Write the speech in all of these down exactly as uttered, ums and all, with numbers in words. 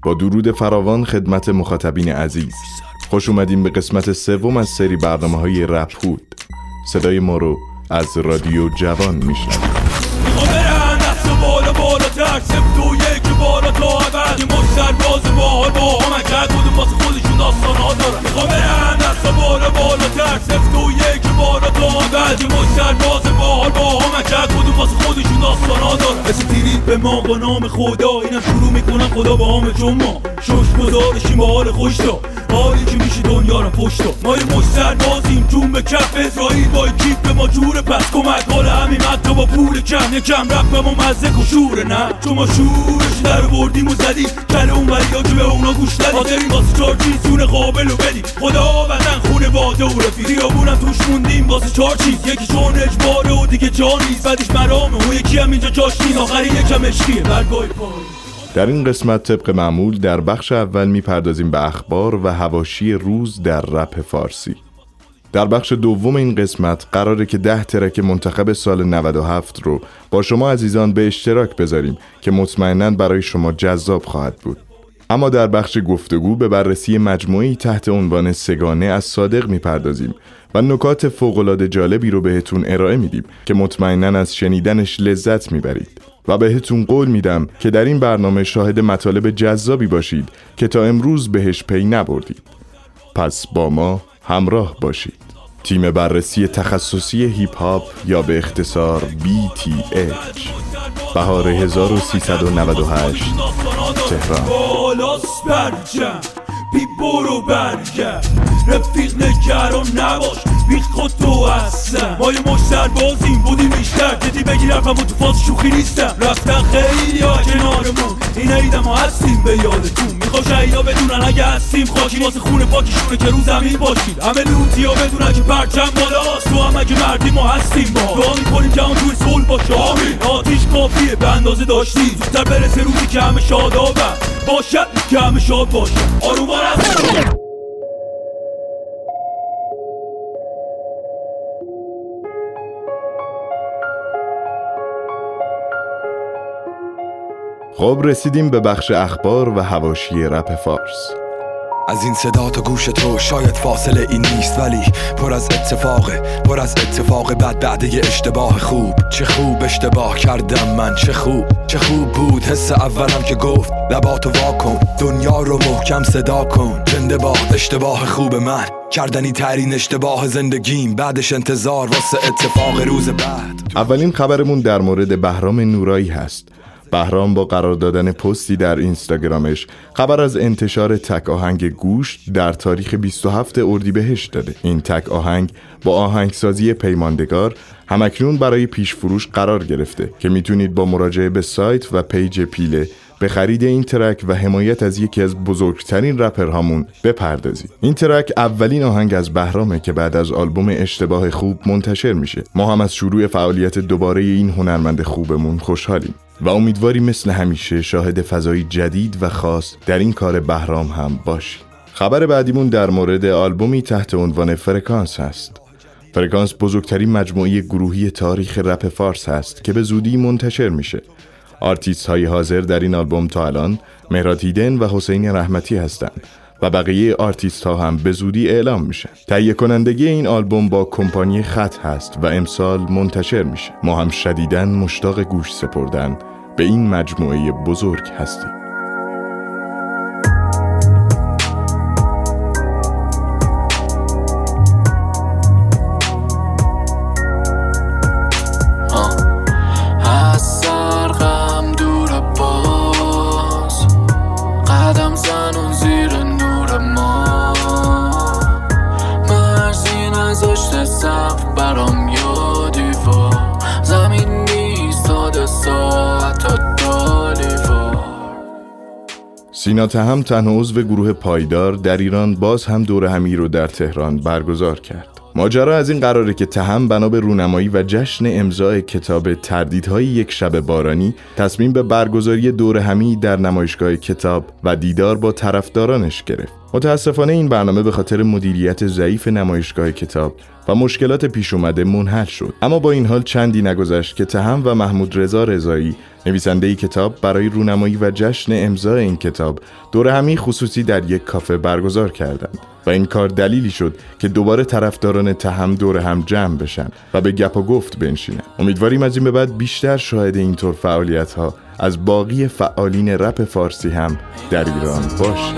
با درود فراوان خدمت مخاطبین عزیز، خوش اومدیم به قسمت سوم از سری برنامه‌های رپ هود. صدای ما رو از رادیو جوان میشنوید. بالا تو اول یه مشتر باز باحال با هم اکرد بودم واسه خودشون داستان ها دارن. میخوام برن دستا بالا بالا تر سفت و یک بالا تو اول یه مشتر باز باحال با هم اکرد بودم واسه خودشون داستان ها دارن. مثل تیرید به ما با نام خدا اینم شروع میکنم خدا با همه چون ما شش گذارشیم با حال خوش دا حالی که میشه دنیا رو پشتا. ما یه مشتر بازیم جون به کف اسرائیل با کیف به ما جوره پس کمک حال همین مد با پول کم یکم رپ به ما مزه کشوره نه چون ما شورش در بردیم و زدیم کله اون بریا که به اونا گوش ندیم حاضرین واسه چار چیز جون قابل و بدیم خدا وطن خونه باده و رفیقی آبونم توش موندیم واسه چار چیز یکی چون اجباره و دیگه جا نیست بعدش مرامه اون یکی هم اینجا جاش نیست آخری یکم عشقیه برگای پای. در این قسمت طبق معمول در بخش اول میپردازیم به اخبار و حواشی روز در رپ فارسی. در بخش دوم این قسمت قراره که ده ترک منتخب سال نود و هفت رو با شما عزیزان به اشتراک بذاریم که مطمئناً برای شما جذاب خواهد بود. اما در بخش گفتگو به بررسی مجموعی تحت عنوان سگانه از صادق میپردازیم و نکات فوق‌العاده جالبی رو بهتون ارائه میدیم که مطمئناً از شنیدنش لذت میبرید. و بهتون قول میدم که در این برنامه شاهد مطالب جذابی باشید که تا امروز بهش پی نبردید. پس با ما همراه باشید. تیم بررسی تخصصی هیپ هاپ یا به اختصار بی تی اچ، بهار هزار و سیصد و نود و هشت، تهران. بی برو برگرد رفیق نگران نباش بی خود تو هستم ما یه مشتر بازیم بودیم بیشتر جدی بگیر حرفم و تو فاز شوخی نیستم رفتن خیلی ها کنارمون این عیدم ها هستیم به یادتون میخوام شهیدا بدونن اگه هستیم خاکی واسه خونه پاکشونه که رو زمین باشید همه لوتی ها بدونن که پرچم بالاست تو هم اگه مردی ما هستیم با دعا میکنیم که هم توی صلح باشه آمین آتیش کافیه به اندازه داشتی زودتر برسه روزی که همه شادابن باشد که همه شاد باشه آروم خب رسیدیم به بخش اخبار و حواشی رپ فارس. از این صدا تا گوش تو شاید فاصله این نیست ولی پر از اتفاقه پر از اتفاق بعد بعد یه اشتباه خوب چه خوب اشتباه کردم من چه خوب چه خوب بود حس اولم که گفت لباتو واکن دنیا رو محکم صدا کن زنده باد اشتباه خوب من کردنی ترین اشتباه زندگیم بعدش انتظار واسه اتفاق روز بعد. اولین خبرمون در مورد بهرام نورایی هست. بهرام با قرار دادن پستی در اینستاگرامش خبر از انتشار تک آهنگ گوش در تاریخ بیست و هفتم اردیبهشت داده. این تک آهنگ با آهنگسازی پیماندگار همکنون برای پیش فروش قرار گرفته که میتونید با مراجعه به سایت و پیج پیله به خرید این ترک و حمایت از یکی از بزرگترین رپرهامون بپردازید. این ترک اولین آهنگ از بهرامه که بعد از آلبوم اشتباه خوب منتشر میشه. ما هم از شروع فعالیت دوباره این هنرمند خوبمون خوشحالیم و امیدواریم مثل همیشه شاهد فضایی جدید و خاص در این کار بهرام هم باشیم. خبر بعدیمون در مورد آلبومی تحت عنوان فرکانس هست. فرکانس بزرگترین مجموعه گروهی تاریخ رپ فارس هست که به زودی منتشر میشه. آرتیست های حاضر در این آلبوم تا الان مهراد هیدن و حسین رحمتی هستند و بقیه آرتیست ها هم به زودی اعلام میشه. تهیه کنندگی این آلبوم با کمپانی خط هست و امسال منتشر میشه. ما هم شدیداً مشتاق گوش سپردن به این مجموعه بزرگ هستیم. سینا تهم تنها عضو گروه پایدار در ایران باز هم دوره همی رو در تهران برگزار کرد. ماجرا از این قراره که تهم بنا به رونمایی و جشن امضای کتاب تردیدهای یک شب بارانی تصمیم به برگزاری دوره همی در نمایشگاه کتاب و دیدار با طرفدارانش گرفت. متاسفانه این برنامه به خاطر مدیریت ضعیف نمایشگاه کتاب و مشکلات پیش اومده منحل شد. اما با این حال چندی نگذشت که تهم و محمود رضا رضایی، نویسنده کتاب، برای رونمایی و جشن امضای این کتاب دورهمی خصوصی در یک کافه برگزار کردند و این کار دلیلی شد که دوباره طرفداران تهم دور هم جمع بشن و به گپ و گفت بنشینن. امیدواریم از این به بعد بیشتر شاهد اینطور فعالیت‌ها از باقی فعالین رپ فارسی هم در ایران باشیم.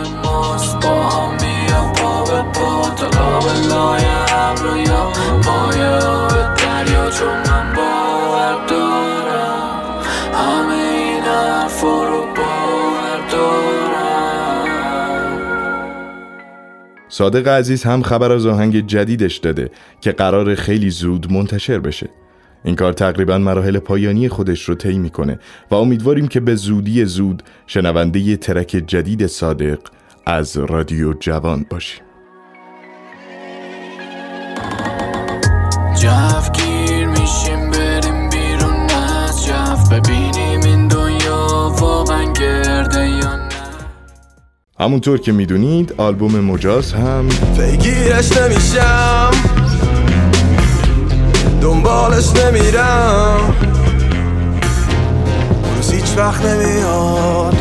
صادق عزیز هم خبر از آهنگ جدیدش داده که قرار خیلی زود منتشر بشه. این کار تقریبا مراحل پایانی خودش رو طی میکنه و امیدواریم که به زودی زود شنونده ی ترک جدید صادق از رادیو جوان باشیم. جف گیر میشیم بریم بیرون از جف، ببینیم این دنیا واقعا گرده یا نه. همونطور که میدونید آلبوم مجاز هم پیگیرش نمیشم، دنبالش نمیرم، اون روز هیچ وقت نمیاد،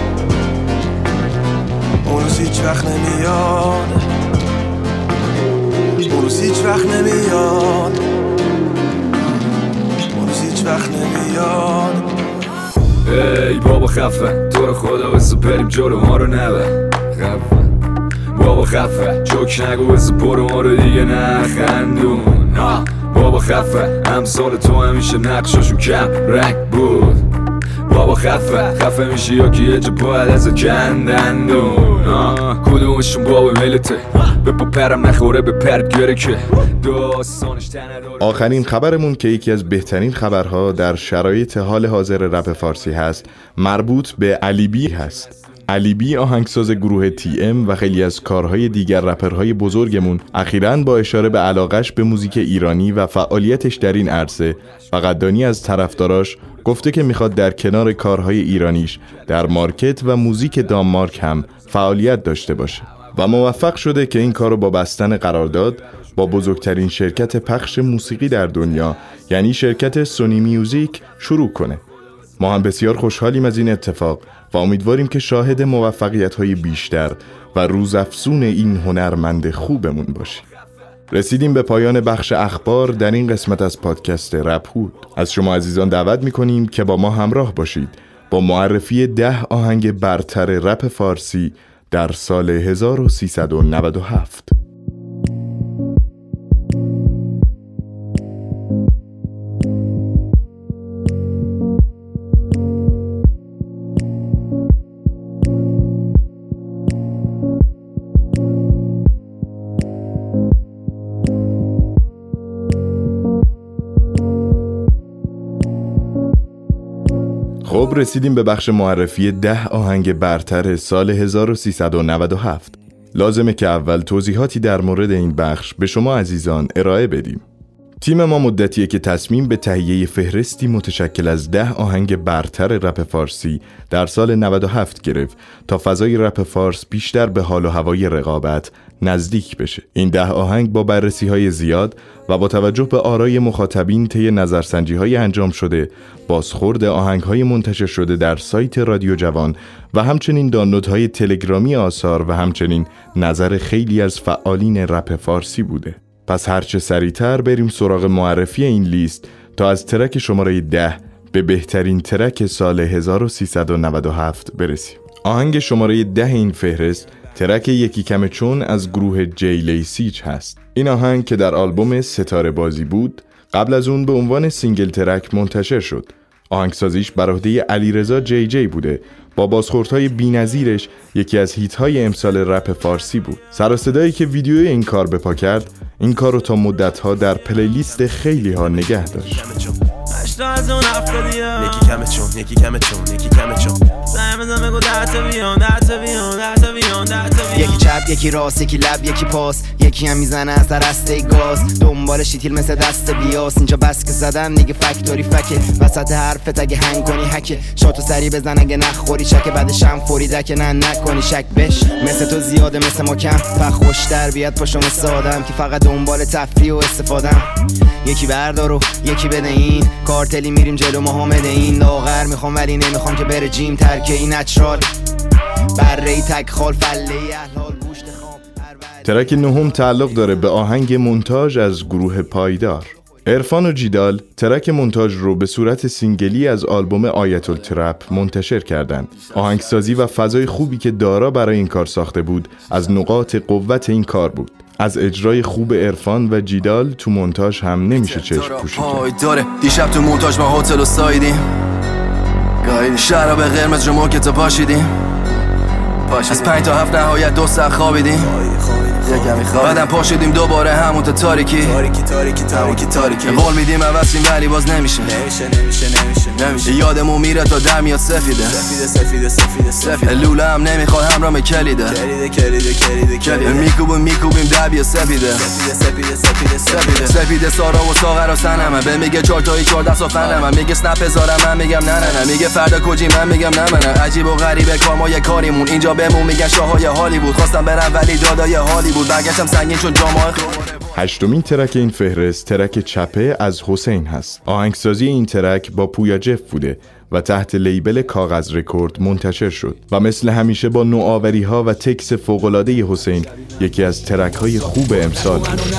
اون روز هیچ وقت نمیاد، اون روز هیچ وقت نمیاد، اون روز هیچ وقت نمیاد. ای بابا خفه، تو رو خدا بسو بریم جلو ما رو نبر. خفه بابا خفه، جوک نگو بسو برو ما رو دیگه نخندون. بابا خفه، امثال تو همیشه نقشاشون کم رنگ بود. بابا خفه، خفه میشی یا که یه جا باید از کندندون. کدومشون بابا ملته به پا پرم نخوره به پرد گره که داستانش تنه داره. آخرین خبرمون که یکی از بهترین خبرها در شرایط حال حاضر رپ فارسی هست مربوط به علی بی هست. علی بی آهنگساز گروه تی ام و خیلی از کارهای دیگر رپرهای بزرگمون اخیراً با اشاره به علاقش به موزیک ایرانی و فعالیتش در این عرصه و قدردانی از طرفداراش گفته که میخواد در کنار کارهای ایرانیش در مارکت و موزیک دانمارک هم فعالیت داشته باشه و موفق شده که این کارو با بستن قرارداد با بزرگترین شرکت پخش موسیقی در دنیا یعنی شرکت سونی میوزیک شروع کنه. ما هم بسیار خوشحالیم از این اتفاق و امیدواریم که شاهد موفقیت‌های بیشتر و روزافزون این هنرمند خوبمون باشیم. رسیدیم به پایان بخش اخبار در این قسمت از پادکست رپ‌هود. از شما عزیزان دعوت می‌کنیم که با ما همراه باشید با معرفی ده آهنگ برتر رپ فارسی در سال هزار و سیصد و نود و هفت. خب رسیدیم به بخش معرفی ده آهنگ برتر سال هزار و سیصد و نود و هفت. لازمه که اول توضیحاتی در مورد این بخش به شما عزیزان ارائه بدیم. تیم ما مدتیه که تصمیم به تهیه فهرستی متشکل از ده آهنگ برتر رپ فارسی در سال نود و هفت گرفت تا فضای رپ فارس بیشتر به حال و هوای رقابت نزدیک بشه. این ده آهنگ با بررسی‌های زیاد و با توجه به آرای مخاطبین طی نظرسنجی‌های انجام شده، بازخورد آهنگ‌های منتشر شده در سایت رادیو جوان و همچنین دانلودهای تلگرامی آثار و همچنین نظر خیلی از فعالین رپ فارسی بوده. پس هرچه سریعتر بریم سراغ معرفی این لیست تا از ترک شماره ده به بهترین ترک سال هزار و سیصد و نود و هفت برسیم. آهنگ شماره ده این فهرست ترک یکی کم چون از گروه جی لیسیج هست. این آهنگ که در آلبوم ستاره بازی بود قبل از اون به عنوان سینگل ترک منتشر شد. آهنگسازیش بر عهده علیرضا جی جی بوده. با بازخوردهای بی‌نظیرش یکی از هیت‌های امسال رپ فارسی بود. سر و صدایی که ویدیوی این کار به پا کرد این کار رو تا مدت‌ها در پلیلیست خیلی ها نگه داشت. تا از اون افتادیا یکی کمه چون یکی کمه چون یکی کمه چون زنگ بزن بگو ده تا بیان ده تا بیان ده تا بیان ده تا بیان یکی چپ یکی راست یکی لب یکی پاس یکی هم میزنه از در رسته گاز دنبال شیتیل مثل دست بیاس اینجا بس که زدم دیگه فکتوری فکه وسط حرفت اگه هنگ کنی هکه شاتو سری بزن اگه نخوری چکه بعدش هم فوری دکه نه نکنی شک بش مثل تو زیاده مثل ما کم فخ خوشتر بیاد پاشو مثل آدم که فقط دنبال تفریح و استفادم یکی بردار و یکی بده این کارتلی میریم جلو محمد این لاغر میخوام ولی نمیخوام که بره جیم ترکه این نچرال بره ای تک خال فله احلال گوشت خام. ترک نهم تعلق داره به آهنگ مونتاژ از گروه پایدار. عرفان و جیدال ترک مونتاژ رو به صورت سینگلی از آلبوم آیت الترپ منتشر کردند. آهنگسازی و فضای خوبی که دارا برای این کار ساخته بود از نقاط قوت این کار بود. از اجرای خوب عرفان و جیدال تو مونتاژ هم نمیشه چشم پوشی کرد. داره دیشب تو مونتاژ ما هتل رو سایدیم شراب قرمز رو موکت پاشیدیم از پنج تا هفت نهایت دو ساعت خوابیدیم بعدم پاشیدیم دوباره همون تا تاریکی تاریکی تاریکی تاریکی تاریکی قول میدیم عوضیم ولی باز نمیشه نمیشه نمیشه نمیشه نمیشه یادمون میره تا در میاد سفیده سفیده سفیده سفیده سفیده لوله هم نمیخواد همراه کلیده کلیده کلیده کلیده کلیده میکوبیم میکوبیم در بیا سفیده سفیده سفیده سفیده سفیده سفیده سارا و ساغر و سنمه به میگه چهار تایی چهار دست و فنمه میگه اسنپ بذارم من میگم نه نه نه میگه فردا کجی من میگم نه من عجیب و غریبه کار ما یه کاریمون اینجا بهمون میگن شاهای هالیوود خواستم برم ولی دادای هالی بود برگشتم سنگین چون جامعه. هشتمین ترک این فهرست ترک چپه از حسین هست. آهنگسازی این ترک با پویا جف بوده و تحت لیبل کاغذ رکورد منتشر شد و مثل همیشه با نوآوری ها و تکس فوق‌العاده حسین یکی از ترک های خوب امسال.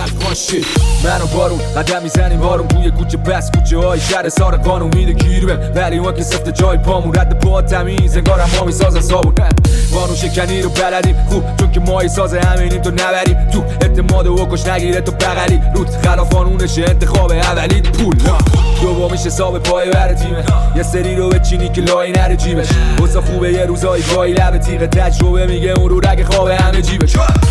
منو بارون قدم میزنیم بارون توی کوچه بس کوچه های شهر سار قانون میده گیرمه ولی اون که سفت جای پامون رد پا تمیز انگارم ما میسازن صابون قانون شکنی رو بلدیم خوب چون که ما ساز همینیم تو نبریم تو اعتماد و کش نگیره تو بغلی روت خلاف قانونشه انتخاب اولی پول دوم میشه حساب پای بر تیمه یه سری رو بچینی که لای نره جیبش واسه خوبه یه روزایی گاهی لب تیغ تجربه میگه اون رو رگ خواب همه جیبش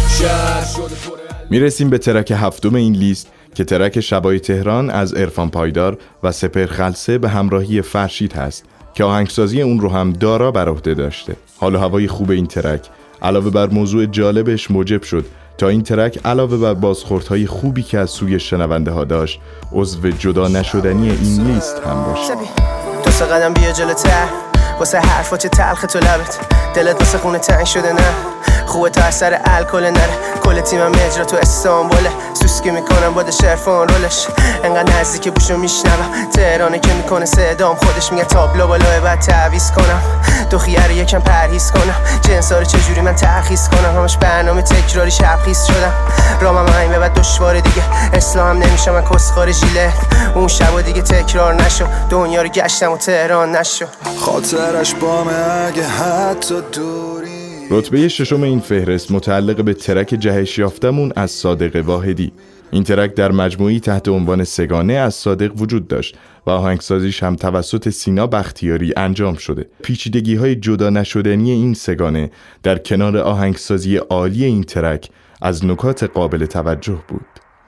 شهر شده. میرسیم به ترک هفتم این لیست که ترک شبای تهران از عرفان پایدار و سپر خلسه به همراهی فرشید هست که آهنگسازی اون رو هم دارا بر عهده داشته. حال و هوای خوب این ترک علاوه بر موضوع جالبش موجب شد تا این ترک علاوه بر بازخوردهای خوبی که از سوی شنونده ها داشت عضو جدا نشدنی این لیست هم باشه. دو سه قدم بیا جلوتر واسه حرفا چه تلخ تو لبت دلت واسه خونه تنگ شده نه خوبه تا اثر الکل نره کل تیمم اجرا تو استانبوله سوسکی میکنم باده شرفان رولش انقدر نزدیک بوشو میشنوم تهرانه که میکنه صدام خودش میگه تابلو بالای بعد تعویض کنم دو خیار یکم پرهیز کنم جنسا رو چجوری من ترخیص کنم همش برنامه تکراری شبخیز شدم رامم همین به بعد دشواره دیگه اسلام نمیشه من کسخار ژیله اون شب دیگه تکرار نشو دنیا رو گشتم و تهران نشو خاطرش بامه اگه حتی دوری. رتبه ششم این فهرست متعلق به ترک جهش یافتمون از صادق واحدی. این ترک در مجموعی تحت عنوان سگانه از صادق وجود داشت و آهنگسازیش هم توسط سینا بختیاری انجام شده. پیچیدگی های جدا نشدنی این سگانه در کنار آهنگسازی عالی این ترک از نکات قابل توجه بود.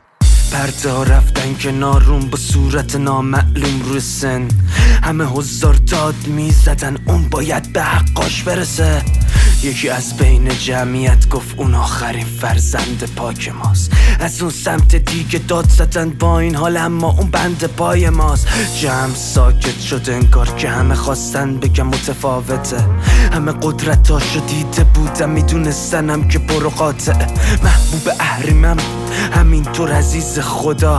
پرده ها رفتن کنارون با صورت نامعلوم روی سن همه هزار داد میزدن اون باید به حقاش برسه یکی از بین جمعیت گفت اون آخرین فرزند پاک ماست از اون سمت دیگه داد زدن با این حال اما اون بند پای ماست جمع ساکت شد انگار که همه خواستن بگم متفاوته همه قدرتاشو دیده بودم میدونستنم که برو قاطعه محبوب احریمم همینطور عزیز خدا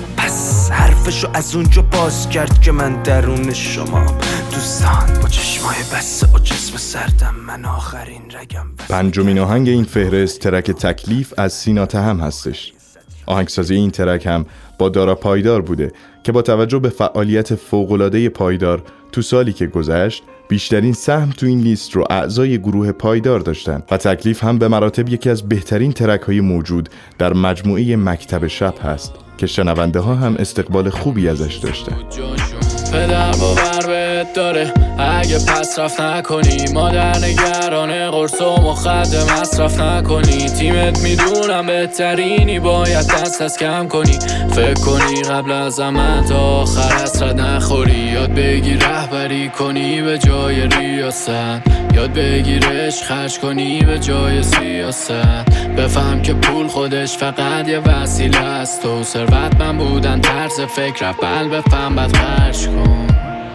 پس حرفشو از اونجا باز کرد که من درون شما دوستان با چشمای بسته و جسم سردم من آخرین رگم. پنجمین آهنگ این فهرست ترک تکلیف از سینا تهم هستش. آهنگسازی این ترک هم با دارا پایدار بوده که با توجه به فعالیت فوق‌العاده پایدار تو سالی که گذشت بیشترین سهم تو این لیست رو اعضای گروه پایدار داشتن و تکلیف هم به مراتب یکی از بهترین ترک های موجود در مجموعه مکتب شب هست که شنونده ها هم استقبال خوبی ازش داشتن. پدر باور دوستت داره. اگه پس رفت نکنی مادر نگران قرص و مخدر مصرف نکنی. تیمت میدونم بهترینی باید دست از کم کنی. فکر کنی قبل از زمان تا آخر حسرت نخوری. یاد بگیر رهبری کنی به جای ریاست. یاد بگیر عشق خرج کنی به جای سیاست. بفهم که پول خودش فقط یه وسیله است. تو ثروت من بودن طرز فکر بل بفهم بد خرج کن.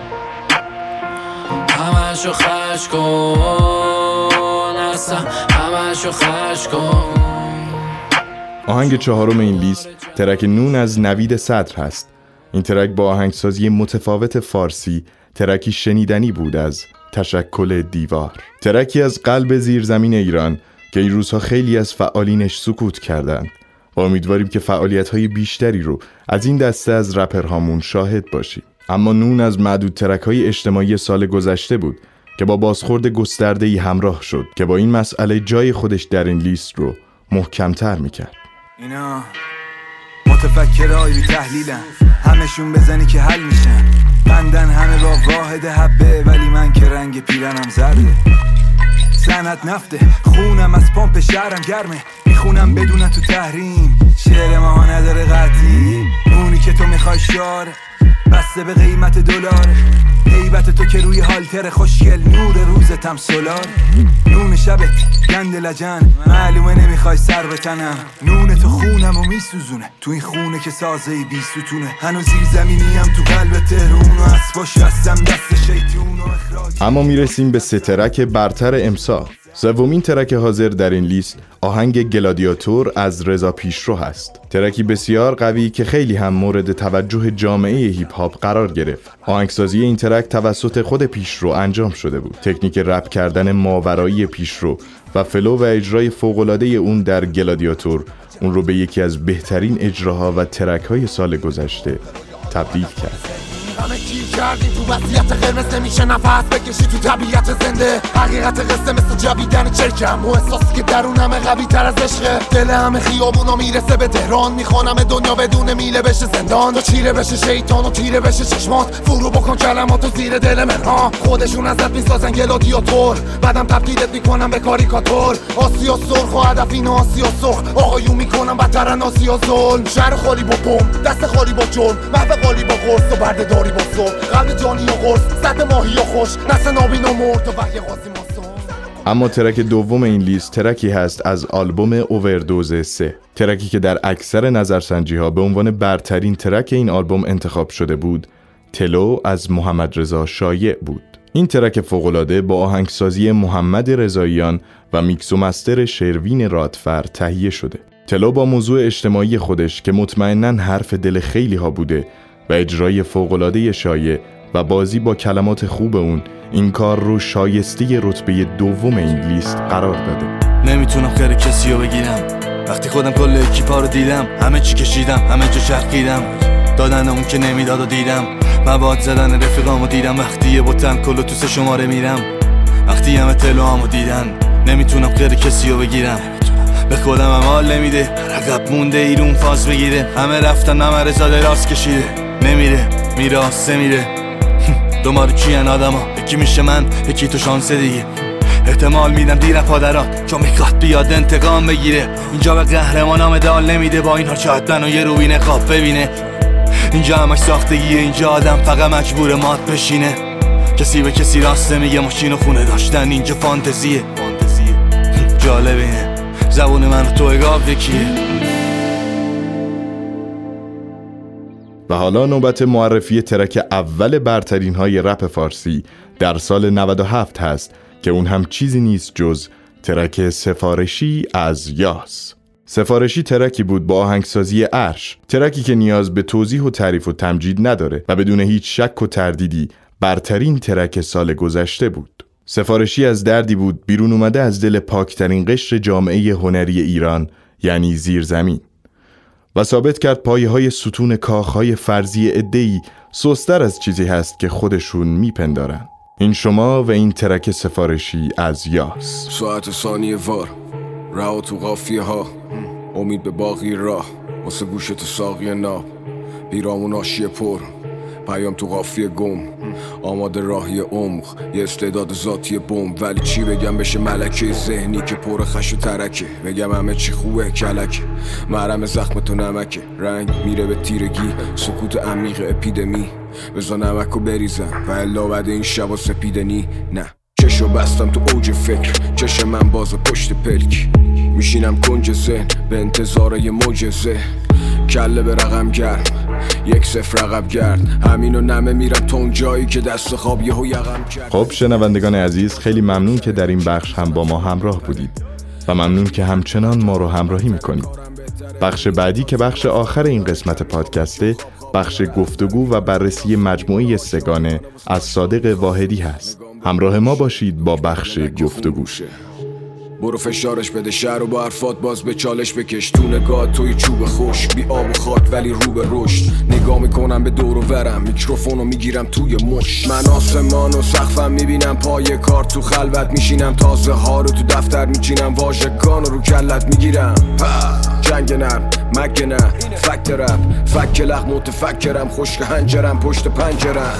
همشو خرج کن اصلا همشو خرج کن. آهنگ چهارم این لیست ترک نون از نوید صدر هست. این ترک با آهنگسازی متفاوت فارسی ترکی شنیدنی بود از تشکل دیوار. ترکی از قلب زیرزمین ایران که این روزها خیلی از فعالینش سکوت کردند و امیدواریم که فعالیت‌های بیشتری رو از این دسته از رپرهامون شاهد باشیم. اما نون از معدود ترک‌های اجتماعی سال گذشته بود که با بازخورد گسترده‌ای همراه شد که با این مسئله جای خودش در این لیست رو محکم‌تر می‌کرد. اینا متفکرای بی تحلیلن، همشون بزنی که حل میشن. بندن همه با واحد حبه، ولی من که رنگ پیرنم زرده. صنعت نفته، خونم از پمپ شهرم گرمه. میخونم بدون تو تحریم، شعر ما نداره قطعی. اونی که تو میخوای شاره بسته به قیمت دلار. هیبت تو که روی هالتر خوشگل، نور روزتم سولار. نون شبت گند لجن، معلومه نمیخوای سر بتنم. نون تو خونم و میسوزونه، تو این خونه که سازه بی ستونه. هنوز زیر زمینیم تو قلب تهرون و اسباش هستم دست شیطون و اخراج. اما میرسیم به سه ترک برتر امسال. سومین ترک حاضر در این لیست آهنگ گلادیاتور از رضا پیشرو هست. ترکی بسیار قوی که خیلی هم مورد توجه جامعه هیپ هاپ قرار گرفت. آهنگسازی این ترک توسط خود پیشرو انجام شده بود. تکنیک رپ کردن ماورایی پیشرو و فلو و اجرای فوق‌العاده اون در گلادیاتور اون رو به یکی از بهترین اجراها و ترک‌های سال گذشته تبدیل کرد. همه گیر کردیم تو وضعیت قرمز، نمیشه نفس بکشی تو طبیعت زنده. حقیقت قصه مثل جویدن چرکم و احساسی که درون همه قوی تر از عشقه. دل همه خیابونا میرسه به تهران، میخوانم دنیا بدون میله بشه زندان. تو چیره بشه شیطان و تیره بشه چشمات، فرو بکن کلماتو زیر دل من ها. خودشون ازت میسازن گلادیاتور، بعدم تبدیلت میکنم به کاریکاتور. آسیا سرخ و هدف این آسیا سرخ، آقایون میکنم بدترن آسیا ظلم. شهر خالی با بم، دست خالی با جرم، محو قالی با قرص و بردهداری با صبح. قلب جانی و قرص، صد ماهی و خوش، نسل نابینا مرد و وحی قاسم آسان. اما ترک دوم این لیست ترکی هست از آلبوم اووردوز سه. ترکی که در اکثر نظرسنجی ها به عنوان برترین ترک این آلبوم انتخاب شده بود، تلو از محمد رضا شایع بود. این ترک فوق‌العاده با آهنگسازی محمد رضاییان و میکس و مستر شروین رادفر تهیه شده. تلو با موضوع اجتماعی خودش که مطمئناً حرف دل خیلی ها بوده و اجرای فوق‌العاده شایع و بازی با کلمات خوب اون این کار رو شایسته رتبه دوم این لیست قرار داده. نمیتونم خیر کسی رو بگیرم، وقتی خودم کل اکیپا رو دیدم. همه چی کشیدم، همه جا چرخیدم، دادن اون که نمیداد و دیدم. مواد زدن رفیقامو دیدم، وقتی یه بوتن کلو تو سه شماره میرم. وقتی همه تلوامو دیدن، نمیتونم خیر کسی رو بگیرم. به خودم هم حال نمیده، عقب مونده ایرون فاز بگیره. همه رفتن، همه رزاده راست کشیده. نمیره میره آسه میره. دومارو کیان آدم ها، یکی میشه من، یکی تو شانسه دیگه. احتمال میدم دیر پادرات چون میخواد بیاد انتقام بگیره. اینجا به قهرمانام مدال نمیده، با اینها شاید منو یه روی نقاب ببینه. اینجا همش ساختگیه، اینجا آدم فقط مجبور مات بشینه. کسی به کسی راسته میگه، ماشین و خونه داشتن اینجا فانتزیه. جالب اینه زبون من و تو اگاب یکیه. و حالا نوبت معرفی ترک اول برترین های رپ فارسی در سال نود و هفت هست که اون هم چیزی نیست جز ترک سفارشی از یاس. سفارشی ترکی بود با آهنگسازی عرش، ترکی که نیاز به توضیح و تعریف و تمجید نداره و بدون هیچ شک و تردیدی برترین ترک سال گذشته بود. سفارشی از دردی بود بیرون اومده از دل پاکترین قشر جامعه هنری ایران، یعنی زیرزمین، و ثابت کرد پایه های ستون کاخهای فرضی عده‌ای سستر از چیزی هست که خودشون میپندارن. این شما و این ترک سفارشی از یاس. ساعت ثانیه وار رها تو قافیه ها، امید به باقی راه واسه گوشت ساقی ناب. پیرامون آشیه پر پیام تو قافیه گم، آماده راهی عمق، یه استعداد ذاتی بمب. ولی چی بگم بشه ملکه ذهنی که پر خش و ترکه. بگم همه چی خوبه کلکه، مرهم زخم تو نمکه. رنگ میره به تیرگی، سکوت عمیق اپیدمی. بزا نمکو بریزم و الا بعد این شب و سپیدنی. نه چشو بستم تو اوج فکر، چشم من باز پشت پلک. میشینم کنج ذهن به انتظار یه معجزه. کله به رقم گرم، یک صفر رقم گرد. همینو نمه میرم تا اون جایی که دست خواب یهو یقم کرد. خب شنوندگان عزیز، خیلی ممنون که در این بخش هم با ما همراه بودید و ممنون که همچنان ما رو همراهی میکنید. بخش بعدی که بخش آخر این قسمت پادکسته، بخش گفتگو و بررسی مجموعه سگانه از صادق واحدی هست. همراه ما باشید با بخش گفتگو. برو فشارش بده شهر و با حرفات باز به چالش بکش. تو نگاه توی چوب خوش، بی آب و خاک ولی رو به رشد. نگاه میکنم به دور و ورم، میکروفونو میگیرم توی مش. من آسمان و سقفم میبینم، پای کار تو خلوت میشینم. تازه ها رو تو دفتر میچینم، واژگان رو کلت میگیرم. جنگ نرم مگه نه، فکت رپ فک لغ متفکرم. خشک هنجرم پشت پنجرم.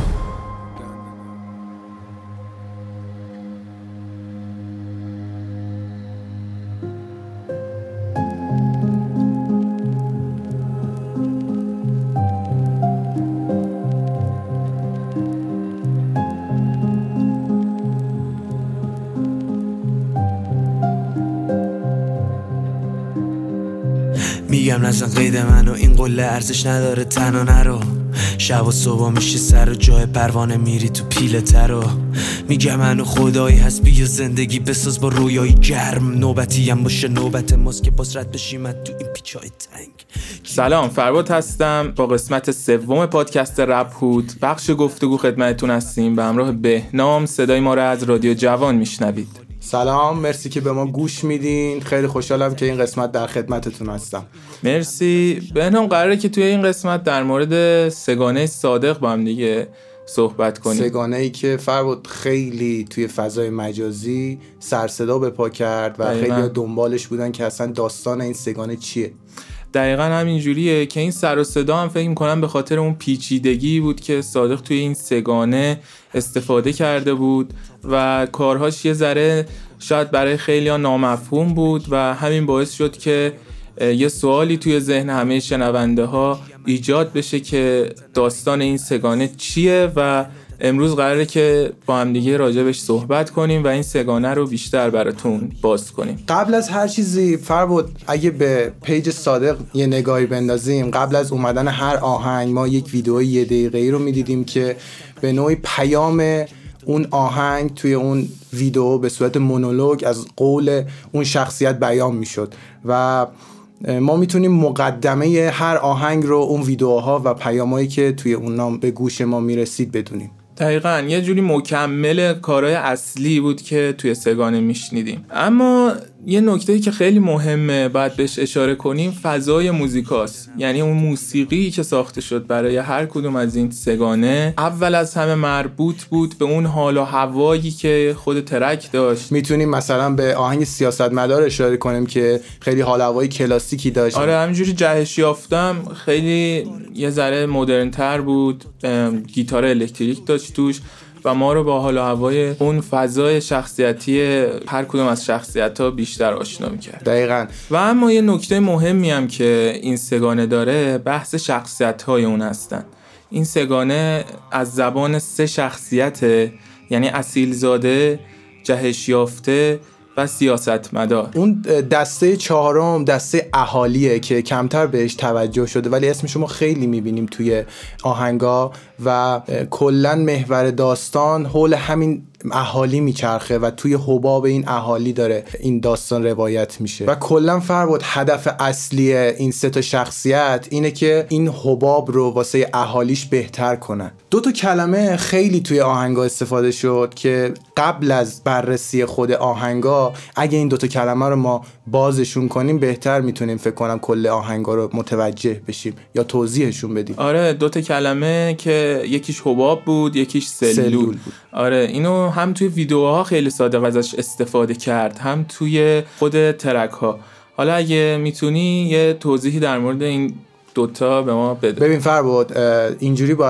میگم نزن قید منو، این قله ارزش نداره تنها نرو. شب و صبح میشی سر جای پروانه میری تو پیله ترو. میگم منو خدایی هست، بیا زندگی بساز با رویایی گرم. نوبتی هم باشه نوبت ماست که باز رد بشیم تو این پیچای تنگ. سلام، فرباد هستم با قسمت سوم پادکست رپ هود. بخش گفتگو خدمتتون هستیم. به همراه بهنام صدای ما رو از رادیو جوان میشنوید. سلام، مرسی که به ما گوش میدین. خیلی خوشحالم که این قسمت در خدمتتون هستم. مرسی. بهنام قراره که توی این قسمت در مورد سگانه صادق با هم دیگه صحبت کنیم. سگانه‌ای که فرباد خیلی توی فضای مجازی سر صدا به پا کرد و خیلی دنبالش بودن که اصلا داستان این سگانه چیه. دقیقاً همین جوریه که این سر و صدا هم فکر می‌کنم به خاطر اون پیچیدگی بود که صادق توی این سگانه استفاده کرده بود و کارهاش یه ذره شاید برای خیلی‌ها نامفهوم بود و همین باعث شد که یه سوالی توی ذهن همه شنونده‌ها ایجاد بشه که داستان این سگانه چیه و امروز قراره که با هم دیگه راجبش صحبت کنیم و این سگانه رو بیشتر براتون باز کنیم. قبل از هر چیزی فربود، اگه به پیج صادق یه نگاهی بندازیم، قبل از اومدن هر آهنگ ما یک ویدئوی یه دقیقه‌ای رو می‌دیدیم که به نوعی پیام اون آهنگ توی اون ویدئو به صورت مونولوگ از قول اون شخصیت بیان میشد و ما میتونیم مقدمه هر آهنگ رو اون ویدئوها و پیامایی که توی اون نام به گوش ما میرسید بدونیم. دقیقاً یه جوری مکمل کارهای اصلی بود که توی سگانه میشنیدیم. اما یه نکته‌ای که خیلی مهمه باید بهش اشاره کنیم، فضای موزیکاست. یعنی اون موسیقی که ساخته شد برای هر کدوم از این سگانه اول از همه مربوط بود به اون حال و هوایی که خود ترک داشت. میتونیم مثلا به آهنگ سیاستمدار اشاره کنیم که خیلی حال و هوای کلاسیکی داشت. آره همینجوری جهش یافتم خیلی یه ذره مدرن‌تر بود، گیتار الکتریک داشت توش و ما رو با حال و هوای اون فضای شخصیتی هر کدوم از شخصیت‌ها بیشتر آشنا می‌کرد. دقیقاً. و اما یه نکته مهمی هم که این سگانه داره، بحث شخصیت‌های اون هستن. این سگانه از زبان سه شخصیته، یعنی اصیلزاده، جهش یافته و سیاستمدار. اون دسته چهارم دسته اهالیه که کمتر بهش توجه شده ولی اسمش ما خیلی میبینیم توی آهنگا و کلن محور داستان حول همین اهالی میچرخه و توی حباب این اهالی داره این داستان روایت میشه و کلن فربود هدف اصلی این سه تا شخصیت اینه که این حباب رو واسه اهالیش بهتر کنن. دو تا کلمه خیلی توی آهنگا استفاده شد که قبل از بررسی خود آهنگا اگه این دو تا کلمه رو ما بازشون کنیم بهتر میتونیم فکر کنم کل آهنگا رو متوجه بشیم یا توضیحشون بدیم. آره دو تا کلمه که یکیش حباب بود یکیش سلول, سلول بود. آره اینو هم توی ویدیوها خیلی صادق ازش استفاده کرد هم توی خود ترک ها. حالا اگه میتونی یه توضیحی در مورد این دوتا به ما بده. ببین فرباد، اینجوری باید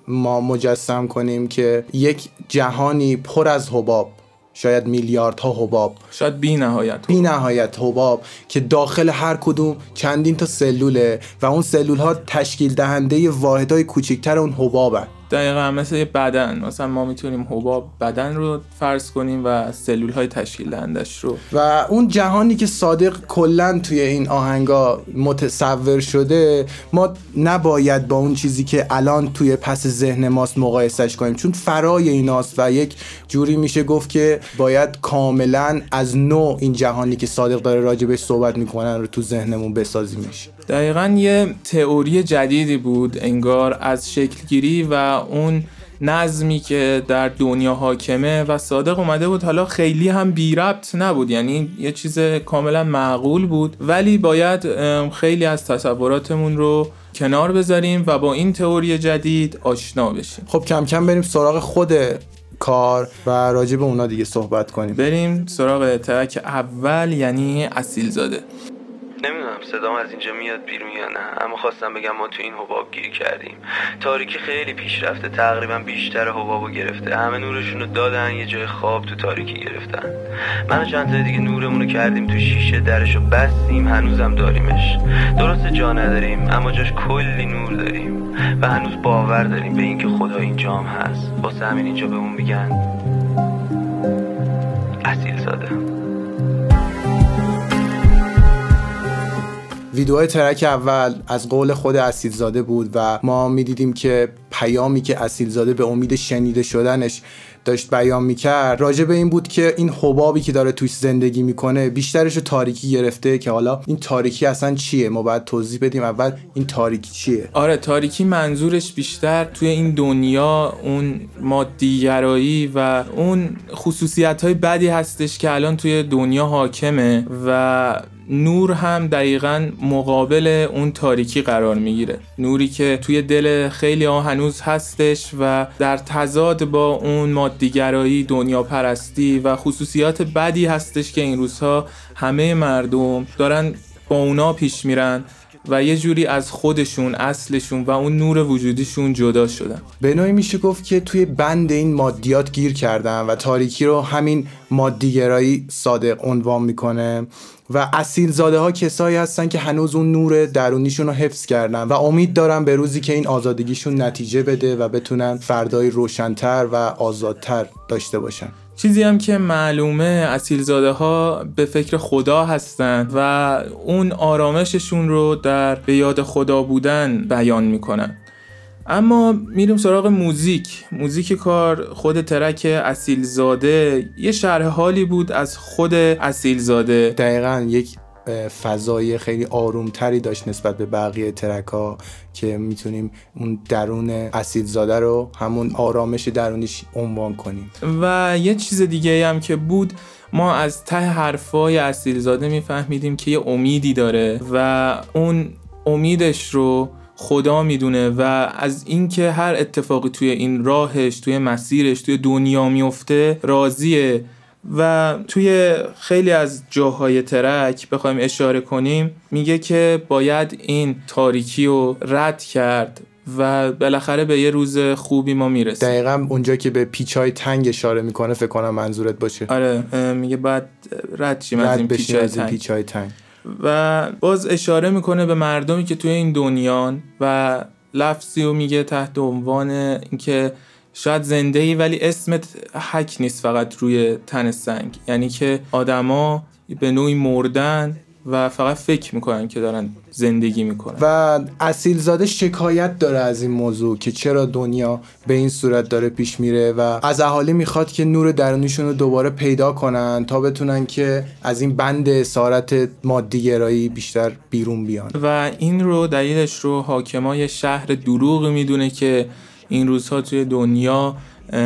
ما مجسم کنیم که یک جهانی پر از حباب، شاید میلیاردها حباب، شاید بی نهایت بی نهایت حباب که داخل هر کدوم چندین تا سلوله و اون سلول ها تشکیل دهنده واحدهای کوچکتر اون حبابن. دقیقا مثل یه بدن، مثلا ما میتونیم حباب بدن رو فرض کنیم و سلول های تشکیل دهندش رو. و اون جهانی که صادق کلن توی این آهنگا متصور شده، ما نباید با اون چیزی که الان توی پس ذهن ماست مقایسش کنیم، چون فرای ایناست و یک جوری میشه گفت که باید کاملا از نو این جهانی که صادق داره راجبش صحبت میکنن رو تو ذهنمون بسازیمش. دقیقاً یه تئوری جدیدی بود انگار از شکلگیری و اون نظمی که در دنیا حاکمه و صادق اومده بود، حالا خیلی هم بی ربط نبود، یعنی یه چیز کاملا معقول بود، ولی باید خیلی از تصوراتمون رو کنار بذاریم و با این تئوری جدید آشنا بشیم. خب کم کم بریم سراغ خود کار و راجع به اونا دیگه صحبت کنیم. بریم سراغ ترک اول یعنی اصیلزاده. نمیدونم صدام از اینجا میاد بیرون یا نه، اما خواستم بگم ما تو این حباب گیر کردیم. تاریکی خیلی پیشرفته، تقریبا بیشتر حبابو گرفته، همه نورشونو دادن، یه جای خواب تو تاریکی گرفتن. من و چند تا دیگه نورمونو کردیم تو شیشه، درشو بستیم، هنوزم داریمش. درسته جا نداریم اما جاش کلی نور داریم و هنوز باور داریم به اینکه خدا اینجام هست. واسه همین اینجا بهمون میگن اصیلزاده. ویدیوهای ترک اول از قول خود اصیلزاده بود و ما میدیدیم که پیامی که اصیلزاده به امید شنیده شدنش داشت بیان میکرد راجع به این بود که این حبابی که داره توش زندگی میکنه بیشترش رو تاریکی گرفته، که حالا این تاریکی اصلا چیه؟ ما باید توضیح بدیم اول این تاریکی چیه. آره، تاریکی منظورش بیشتر توی این دنیا اون مادیگرایی و اون خصوصیت‌های بدی هستش که الان توی دنیا حاکمه و نور هم دقیقاً مقابل اون تاریکی قرار میگیره. نوری که توی دل خیلی ها هنوز هستش و در تضاد با اون مادیگرایی، دنیا پرستی و خصوصیات بدی هستش که این روزها همه مردم دارن با اونا پیش میرن و یه جوری از خودشون، اصلشون و اون نور وجودیشون جدا شدن. به نوعی میشه گفت که توی بند این مادیات گیر کردن و تاریکی رو همین مادیگرایی صادق عنوان میکنه و اصیلزاده ها کسایی هستن که هنوز اون نور درونیشون رو حفظ کردن و امید دارن به روزی که این آزادگیشون نتیجه بده و بتونن فردای روشن‌تر و آزادتر داشته باشن. چیزی هم که معلومه اصیلزاده ها به فکر خدا هستن و اون آرامششون رو در به یاد خدا بودن بیان میکنن. اما میریم سراغ موزیک. موزیک کار، خود ترک اصیلزاده یه شرح حالی بود از خود اصیلزاده. دقیقاً یک فضای خیلی آرومتری داشت نسبت به بقیه ترک ها که میتونیم اون درون اصیلزاده رو همون آرامش درونیش عنوان کنیم. و یه چیز دیگه هم که بود، ما از ته حرفای اصیلزاده میفهمیدیم که یه امیدی داره و اون امیدش رو خدا میدونه و از اینکه هر اتفاقی توی این راهش، توی مسیرش، توی دنیا میفته راضیه. و توی خیلی از جاهای ترک بخوایم اشاره کنیم میگه که باید این تاریکی رو رد کرد و بالاخره به یه روز خوبی ما میرسیم. دقیقاً اونجا که به پیچای تنگ اشاره میکنه فکر کنم منظورت باشه. آره، میگه باید رد شیم از این پیچای تنگ. پیچای تنگ و باز اشاره میکنه به مردمی که توی این دنیان و لفظی رو میگه تحت عنوان اینکه شاید زنده‌ای ولی اسمت حک نیست فقط روی تن سنگ، یعنی که آدما به نوعی مردن و فقط فکر میکنن که دارن زندگی میکنن. و اصیلزاده شکایت داره از این موضوع که چرا دنیا به این صورت داره پیش میره و از اهالی میخواد که نور درونیشون رو دوباره پیدا کنن تا بتونن که از این بند اسارت مادیگرایی بیشتر بیرون بیان. و این رو دلیلش رو حاکمای شهر دروغ میدونه که این روزها توی دنیا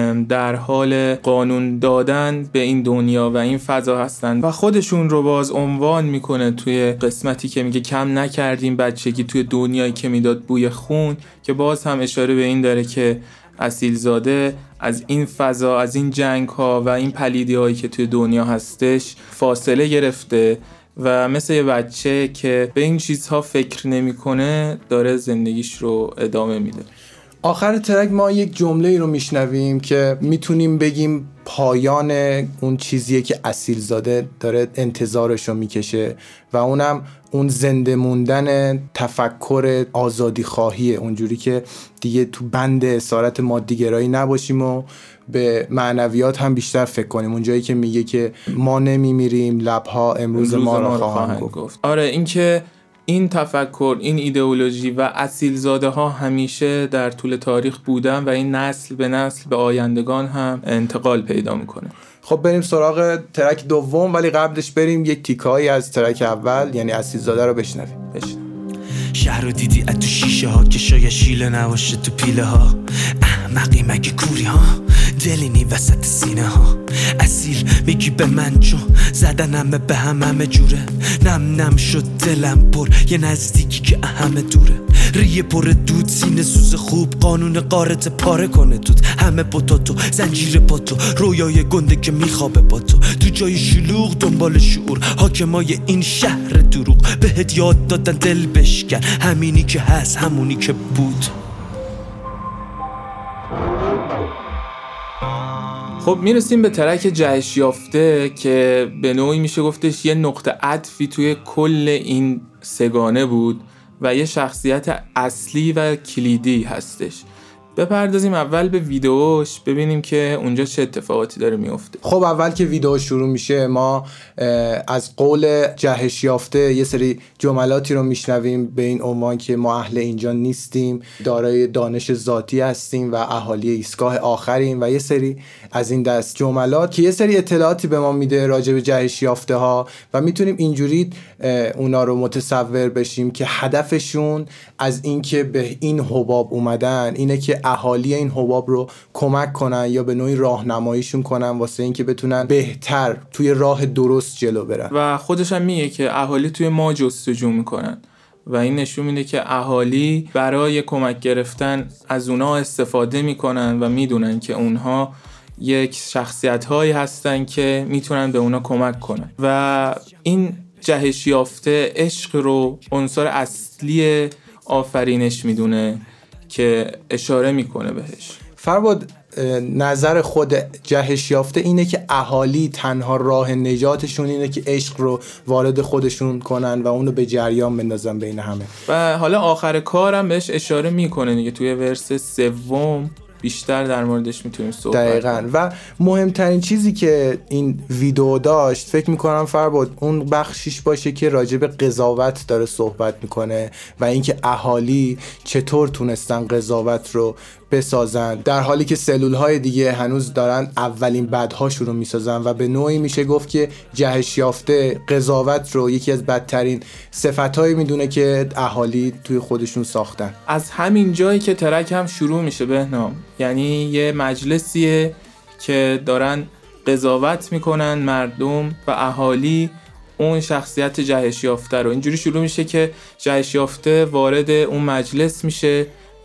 در حال قانون دادن به این دنیا و این فضا هستن و خودشون رو باز عنوان میکنه توی قسمتی که میگه کم نکردیم بچگی توی دنیایی که میداد بوی خون، که باز هم اشاره به این داره که اصیلزاده از این فضا، از این جنگ ها و این پلیدی هایی که توی دنیا هستش فاصله گرفته و مثل یه بچه که به این چیزها فکر نمیکنه داره زندگیش رو ادامه میده. آخر ترک ما یک جمله ای رو میشنویم که میتونیم بگیم پایان اون چیزیه که اصیلزاده داره انتظارش رو میکشه و اونم اون زنده موندن تفکر آزادی خواهیه، اونجوری که دیگه تو بند اسارت مادیگرایی نباشیم و به معنویات هم بیشتر فکر کنیم. اونجایی که میگه که ما نمیمیریم، لبها امروز, امروز ما رو خواهند گفت. گفت آره، این که این تفکر، این ایدئولوژی و اصیلزاده ها همیشه در طول تاریخ بودن و این نسل به نسل به آیندگان هم انتقال پیدا میکنه. خب بریم سراغ ترک دوم، ولی قبلش بریم یک تیکایی از ترک اول یعنی اصیلزاده رو بشنویم. بشنویم. شهر رو دیدی از تو شیشه ها که شاید شیله نباشه تو پیله ها، احمقی مگه کوری ها، دلینی وسط سینه ها، اصیل میگی به من چون زدنمه به هم همه جوره، نم نم شد دلم پر یه نزدیکی که همه دوره، ریه پر دود سینه سوز خوب، قانون قارت پاره کنه دود، همه پتاتو زنجیر پاتو، رویای گنده که میخوابه با تو، تو جای شلوغ دنبال شعور، حاکمای این شهر دروغ بهت یاد دادن دل بشکن، همینی که هست همونی که بود. خب میرسیم به ترک جهش یافته که به نوعی میشه گفتش یه نقطه عطفی توی کل این سگانه بود و یه شخصیت اصلی و کلیدی هستش. بپردازیم اول به ویدئوش ببینیم که اونجا چه اتفاقاتی داره میفته. خب اول که ویدئو شروع میشه ما از قول جهش یافته یه سری جملاتی رو میشنویم به این عنوان که ما اهل اینجا نیستیم، دارای دانش ذاتی هستیم و اهالی ایستگاه آخریم و یه سری از این دست جملات که یه سری اطلاعاتی به ما میده راجع به جهش یافته ها و میتونیم اینجوری اونا رو متصور بشیم که هدفشون از این که به این حباب اومدن اینه که اهالی این حباب رو کمک کنن یا به نوعی راهنماییشون کنن واسه این که بتونن بهتر توی راه درست جلو برن. و خودش هم میگه که اهالی توی ما جستجو میکنن و این نشون میده که اهالی برای کمک گرفتن از اونها استفاده میکنن و میدونن که اونها یک شخصیت هایی هستن که میتونن به اونها کمک کنن و این جهش یافته عشق رو عنصر اصلی آفرینش میدونه که اشاره میکنه بهش. فرباد نظر خود جهش یافته اینه که اهالی تنها راه نجاتشون اینه که عشق رو وارد خودشون کنن و اونو به جریان بندازن بین همه. و حالا آخر کارم بهش اشاره میکنه دیگه توی ورس سوم بیشتر در موردش میتونیم صحبت دقیقاً. و مهمترین چیزی که این ویدیو داشت فکر میکنم فرباد اون بخشیش باشه که راجع به قضاوت داره صحبت میکنه و اینکه اهالی چطور تونستن قضاوت رو بسازن در حالی که سلول‌های دیگه هنوز دارن اولین بدهاشون رو میسازن و به نوعی میشه گفت که جهش یافته قضاوت رو یکی از بدترین صفتایی میدونه که اهالی توی خودشون ساختن. از همین جایی که ترک هم شروع میشه بهنام، یعنی یه مجلسیه که دارن قضاوت میکنن مردم و اهالی اون شخصیت جهش یافته رو. اینجوری شروع میشه که جهش یافته وارد اون مجلس میشه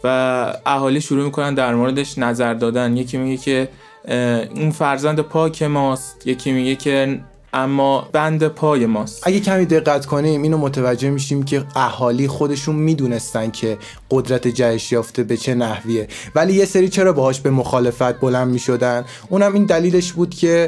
و اهالی شروع میکنن در موردش نظر دادن. یکی میگه که اون فرزند پاک ماست، یکی میگه که اما بند پای ماست. اگه کمی دقت کنیم اینو متوجه میشیم که اهالی خودشون میدونستن که قدرت جهش یافته به چه نحویه، ولی یه سری چرا باهاش به مخالفت بلند میشدن. اونم این دلیلش بود که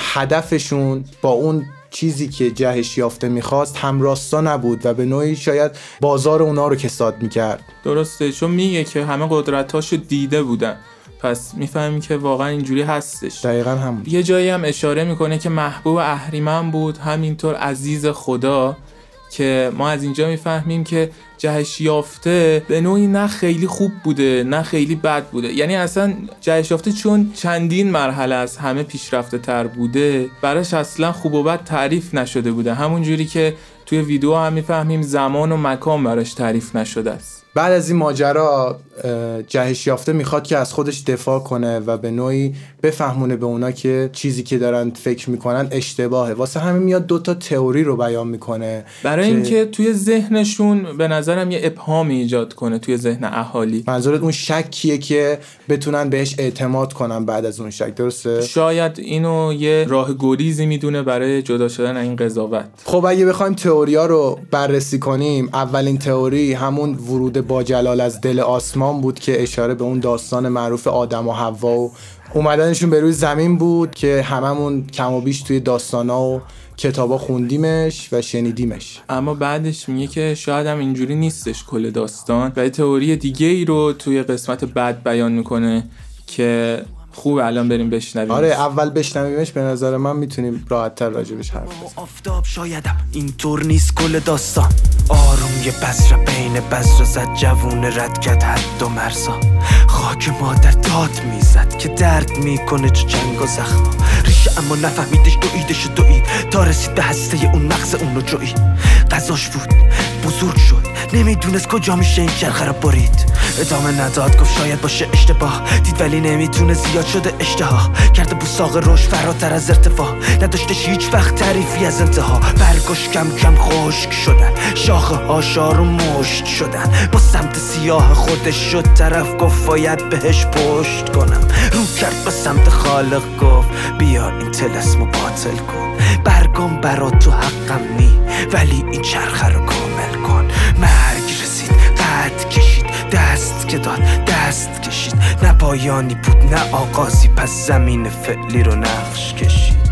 هدفشون با اون چیزی که جهش یافته میخواست همراستا نبود و به نوعی شاید بازار اونا رو کساد میکرد. درسته، چون میگه که همه قدرتاشو دیده بودن، پس میفهمیم که واقعا اینجوری هستش. دقیقاً همون. یه جایی هم اشاره میکنه که محبوب اهریمن بود، همینطور عزیز خدا، که ما از اینجا میفهمیم که جهش یافته به نوعی نه خیلی خوب بوده نه خیلی بد بوده. یعنی اصلا جهش یافته چون چندین مرحله از همه پیشرفته تر بوده براش اصلا خوب و بد تعریف نشده بوده، همون جوری که توی ویدیو هم میفهمیم زمان و مکان براش تعریف نشده است. بعد از این ماجرا جهش یافته میخواد که از خودش دفاع کنه و به نوعی بفهمونه به اونا که چیزی که دارن فکر میکنن اشتباهه. واسه همین میاد دوتا تئوری رو بیان میکنه برای که اینکه توی ذهنشون به نظرم یه ابهامی ایجاد کنه توی ذهن اهالی. منظورت اون شکیه که بتونن بهش اعتماد کنن بعد از اون شک، درسته؟ شاید اینو یه راه گریزی میدونه برای جدا شدن این قضاوت. خب اگه بخوایم تئوریا رو بررسی کنیم، اولین تئوری همون ورود با جلال از دل آسمان چشمان بود که اشاره به اون داستان معروف آدم و حوا و اومدنشون به روی زمین بود که هممون کم و بیش توی داستانا و کتابا خوندیمش و شنیدیمش. اما بعدش میگه که شاید هم اینجوری نیستش کل داستان و تئوری دیگه ای رو توی قسمت بعد بیان میکنه که خوب الان بریم بشنویم. آره اول بشنویمش، به نظر من میتونیم راحت‌تر راجبش حرف بزنیم. آفتاب شایدم اینطور نیست کل داستان، آروم یه بذر بین بذر زد جوون رد کرد حد و مرزا، خاک مادر داد میزد که درد میکنه چو جنگ و زخما، ریشه اما نفهمیدش دویدش دوید تا رسید به هسته اون مغز اونو جوید، قضاش بود بزرگ شد نمیدونست کجا میشه این چرخه رو برید، ادامه نداد گفت شاید باشه اشتباه، دید ولی نمیتونه زیاد شده اشتها، کرده بوساق روش فراتر از ارتفاع، نداشتش هیچ وقت تعریفی از انتها، برگاش کم کم خشک شدن، شاخه هاشا رو مشت شدن، با سمت سیاه خودش شد طرف، گفت باید بهش پشت کنم، رو کرد به سمت خالق گفت بیا این طلسمو باطل کن، برگم برا تو حقم نی ولی این چرخه رو کامل کن، مرگ رسید قد کشید دست که داد دست کشید، نه پایانی بود نه آغازی، پس زمین فعلی رو نقش کشید.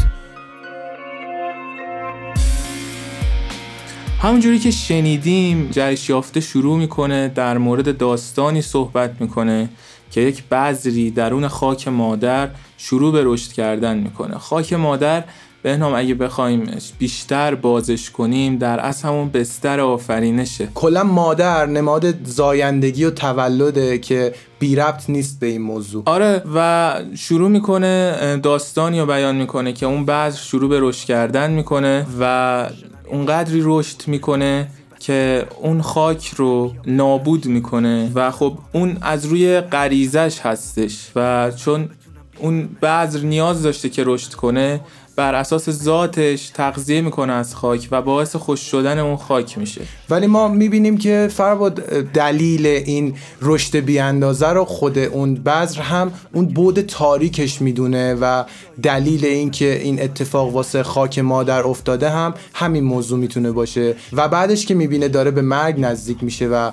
همونجوری که شنیدیم جهش یافته شروع میکنه در مورد داستانی صحبت میکنه که یک بذری درون خاک مادر شروع به رشد کردن میکنه. خاک مادر بهنام اگه بخوایم بیشتر بازش کنیم در اصل همون بستر آفرینشه. کلا مادر نماد زایندگی و تولده که بی ربط نیست به این موضوع. آره و شروع میکنه داستانی رو بیان میکنه که اون بذر شروع به رشد کردن میکنه و اونقدری رشد میکنه که اون خاک رو نابود میکنه و خب اون از روی غریزش هستش و چون اون بذر نیاز داشته که رشد کنه بر اساس ذاتش تغذیه میکنه از خاک و باعث خوش شدن اون خاک میشه. ولی ما میبینیم که فرباد دلیل این رشد بی اندازه رو خود اون بذر هم اون بعد تاریکش میدونه و دلیل این که این اتفاق واسه خاک مادر افتاده هم همین موضوع میتونه باشه و بعدش که میبینه داره به مرگ نزدیک میشه و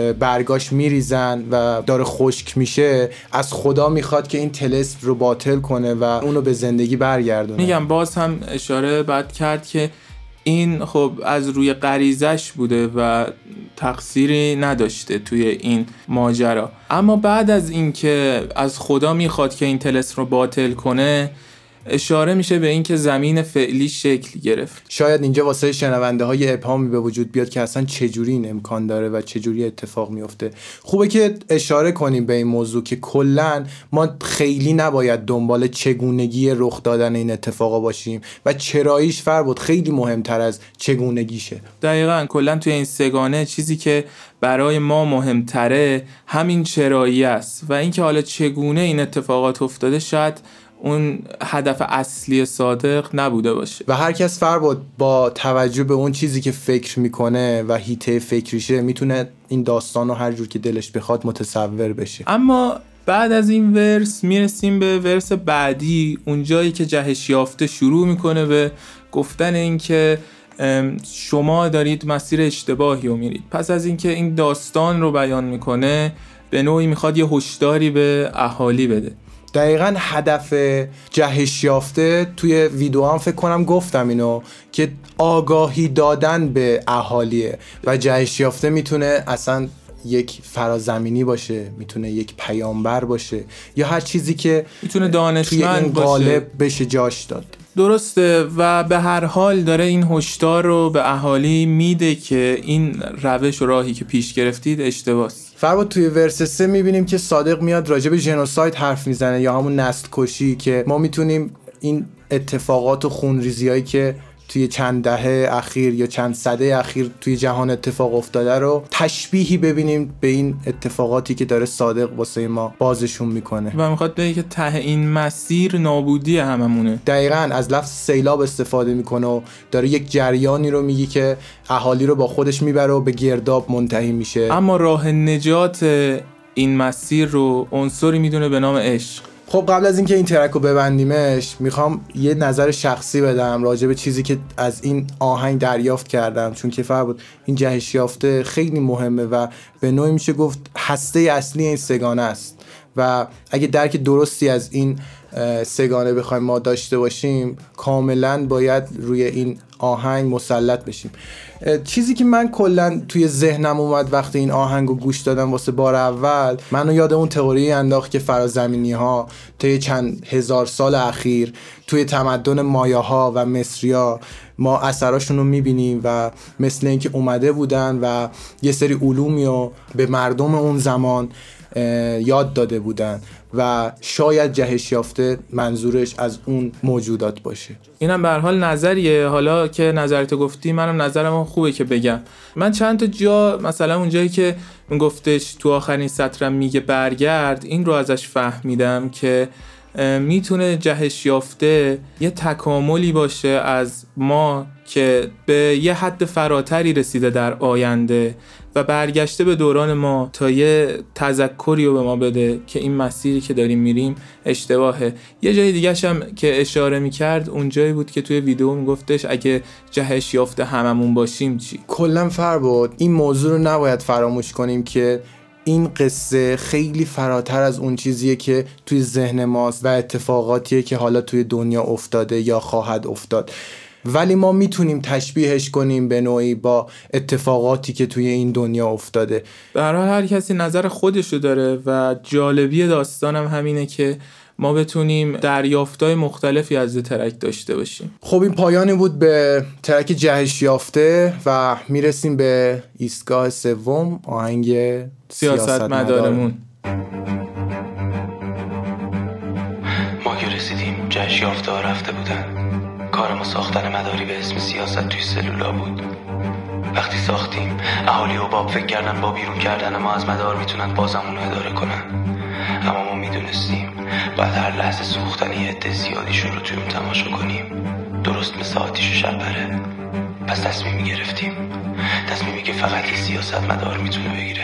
برگاش میریزن و داره خشک میشه از خدا میخواد که این طلسم رو باطل کنه و اونو به زندگی برگردونه. میگم باز هم اشاره بعد کرد که این خب از روی غریزش بوده و تقصیری نداشته توی این ماجرا، اما بعد از این که از خدا میخواد که این طلسم رو باطل کنه اشاره میشه به این که زمین فعلی شکل گرفت. شاید اینجا واسه شنونده های ابهامی به وجود بیاد که اصلا چجوری این امکان داره و چجوری اتفاق میفته. خوبه که اشاره کنیم به این موضوع که کلن ما خیلی نباید دنبال چگونگی رخ دادن این اتفاقا باشیم و چراییش فر بود خیلی مهمتر از چگونگیشه. دقیقاً کلن توی این سگانه چیزی که برای ما مهمتره همین چرایی است و اینکه حالا چگونه این اتفاقات افتاده شاید اون هدف اصلی صادق نبوده باشه و هر کس فرباد با توجه به اون چیزی که فکر میکنه و حیطه فکریشه میتونه این داستان رو هر جور که دلش بخواد متصور بشه. اما بعد از این ورس میرسیم به ورس بعدی، اونجایی که جهش یافته شروع میکنه به گفتن این که شما دارید مسیر اشتباهی رو میرید. پس از اینکه این داستان رو بیان میکنه به نوعی میخواد یه هشداری به اهالی بده. دقیقاً هدف جهش یافته توی ویدیو هم فکر کنم گفتم اینو که آگاهی دادن به اهالیه و جهش یافته میتونه اصلا یک فرازمینی باشه، میتونه یک پیامبر باشه یا هر چیزی که میتونه دانشمند باشه غالب بشه جاش داد. درسته و به هر حال داره این هشدار رو به اهالی میده که این روش و راهی که پیش گرفتید اشتباهه. فرباد توی ورس سه میبینیم که صادق میاد راجع به ژنوساید حرف میزنه یا همون نسل کشی که ما میتونیم این اتفاقات و خونریزیایی که توی چند دهه اخیر یا چند سده اخیر توی جهان اتفاق افتاده رو تشبیهی ببینیم به این اتفاقاتی که داره صادق واسه ما بازشون میکنه و میخواد بگه که ته این مسیر نابودی هممونه. دقیقاً از لفظ سیلاب استفاده میکنه و داره یک جریانی رو میگی که اهالی رو با خودش میبره و به گرداب منتهی میشه. اما راه نجات این مسیر رو عنصری میدونه به نام عشق. خب قبل از اینکه این ترک رو ببندیمش میخوام یه نظر شخصی بدم راجع به چیزی که از این آهنگ دریافت کردم، چون که فربود این جهش یافته خیلی مهمه و به نوعی میشه گفت هسته اصلی این سگانه است و اگه درک درستی از این سگانه بخوایم ما داشته باشیم کاملا باید روی این آهنگ مسلط بشیم. چیزی که من کلا توی ذهنم اومد وقتی این آهنگو گوش دادم واسه بار اول، منو یاد اون تئوری انداخت که فرازمینی ها طی چند هزار سال اخیر توی تمدن مایاها و مصریا ما اثراشون رو میبینیم و مثل اینکه اومده بودن و یه سری علومی رو به مردم اون زمان یاد داده بودن و شاید جهش یافته منظورش از اون موجودات باشه. اینم به هر حال نظریه. حالا که نظرت گفتی منم نظرم خوبه که بگم. من چند تا جا مثلا اون جایی که من گفتش تو آخرین سطرم میگه برگرد، این رو ازش فهمیدم که میتونه جهش یافته یه تکاملی باشه از ما که به یه حد فراتری رسیده در آینده و برگشته به دوران ما تا یه تذکری رو به ما بده که این مسیری که داریم میریم اشتباهه. یه جای دیگه هم که اشاره میکرد اون جایی بود که توی ویدیو میگفتش اگه جهش یافته هممون باشیم چی؟ کلا فربود این موضوع رو نباید فراموش کنیم که این قصه خیلی فراتر از اون چیزیه که توی ذهن ماست و اتفاقاتیه که حالا توی دنیا افتاده یا خواهد افتاد، ولی ما میتونیم تشبیهش کنیم به نوعی با اتفاقاتی که توی این دنیا افتاده. برای هر کسی نظر خودشو داره و جالبی داستانم همینه که ما بتونیم دریافت‌های مختلفی از ترک داشته باشیم. خب این پایانی بود به ترک جهش یافته و میرسیم به ایستگاه سوم، آهنگ سیاست مدارمون. ما که رسیدیم جهش یافته ها رفته بودن. کار ما ساختن مداری به اسم سیاست توی سلولا بود. وقتی ساختیم اهالی و باب فکر کردن با بیرون کردن ما از مدار میتونن بازمون رو اداره کنن، اما ما میدونستیم بعد هر لحظه سوختن یه عده زیادیشون رو توی اون تماشا کنیم، درست مثل آتیش و شبره. پس تصمیمی گرفتیم، تصمیمی که فقط یه سیاست مدار میتونه بگیره.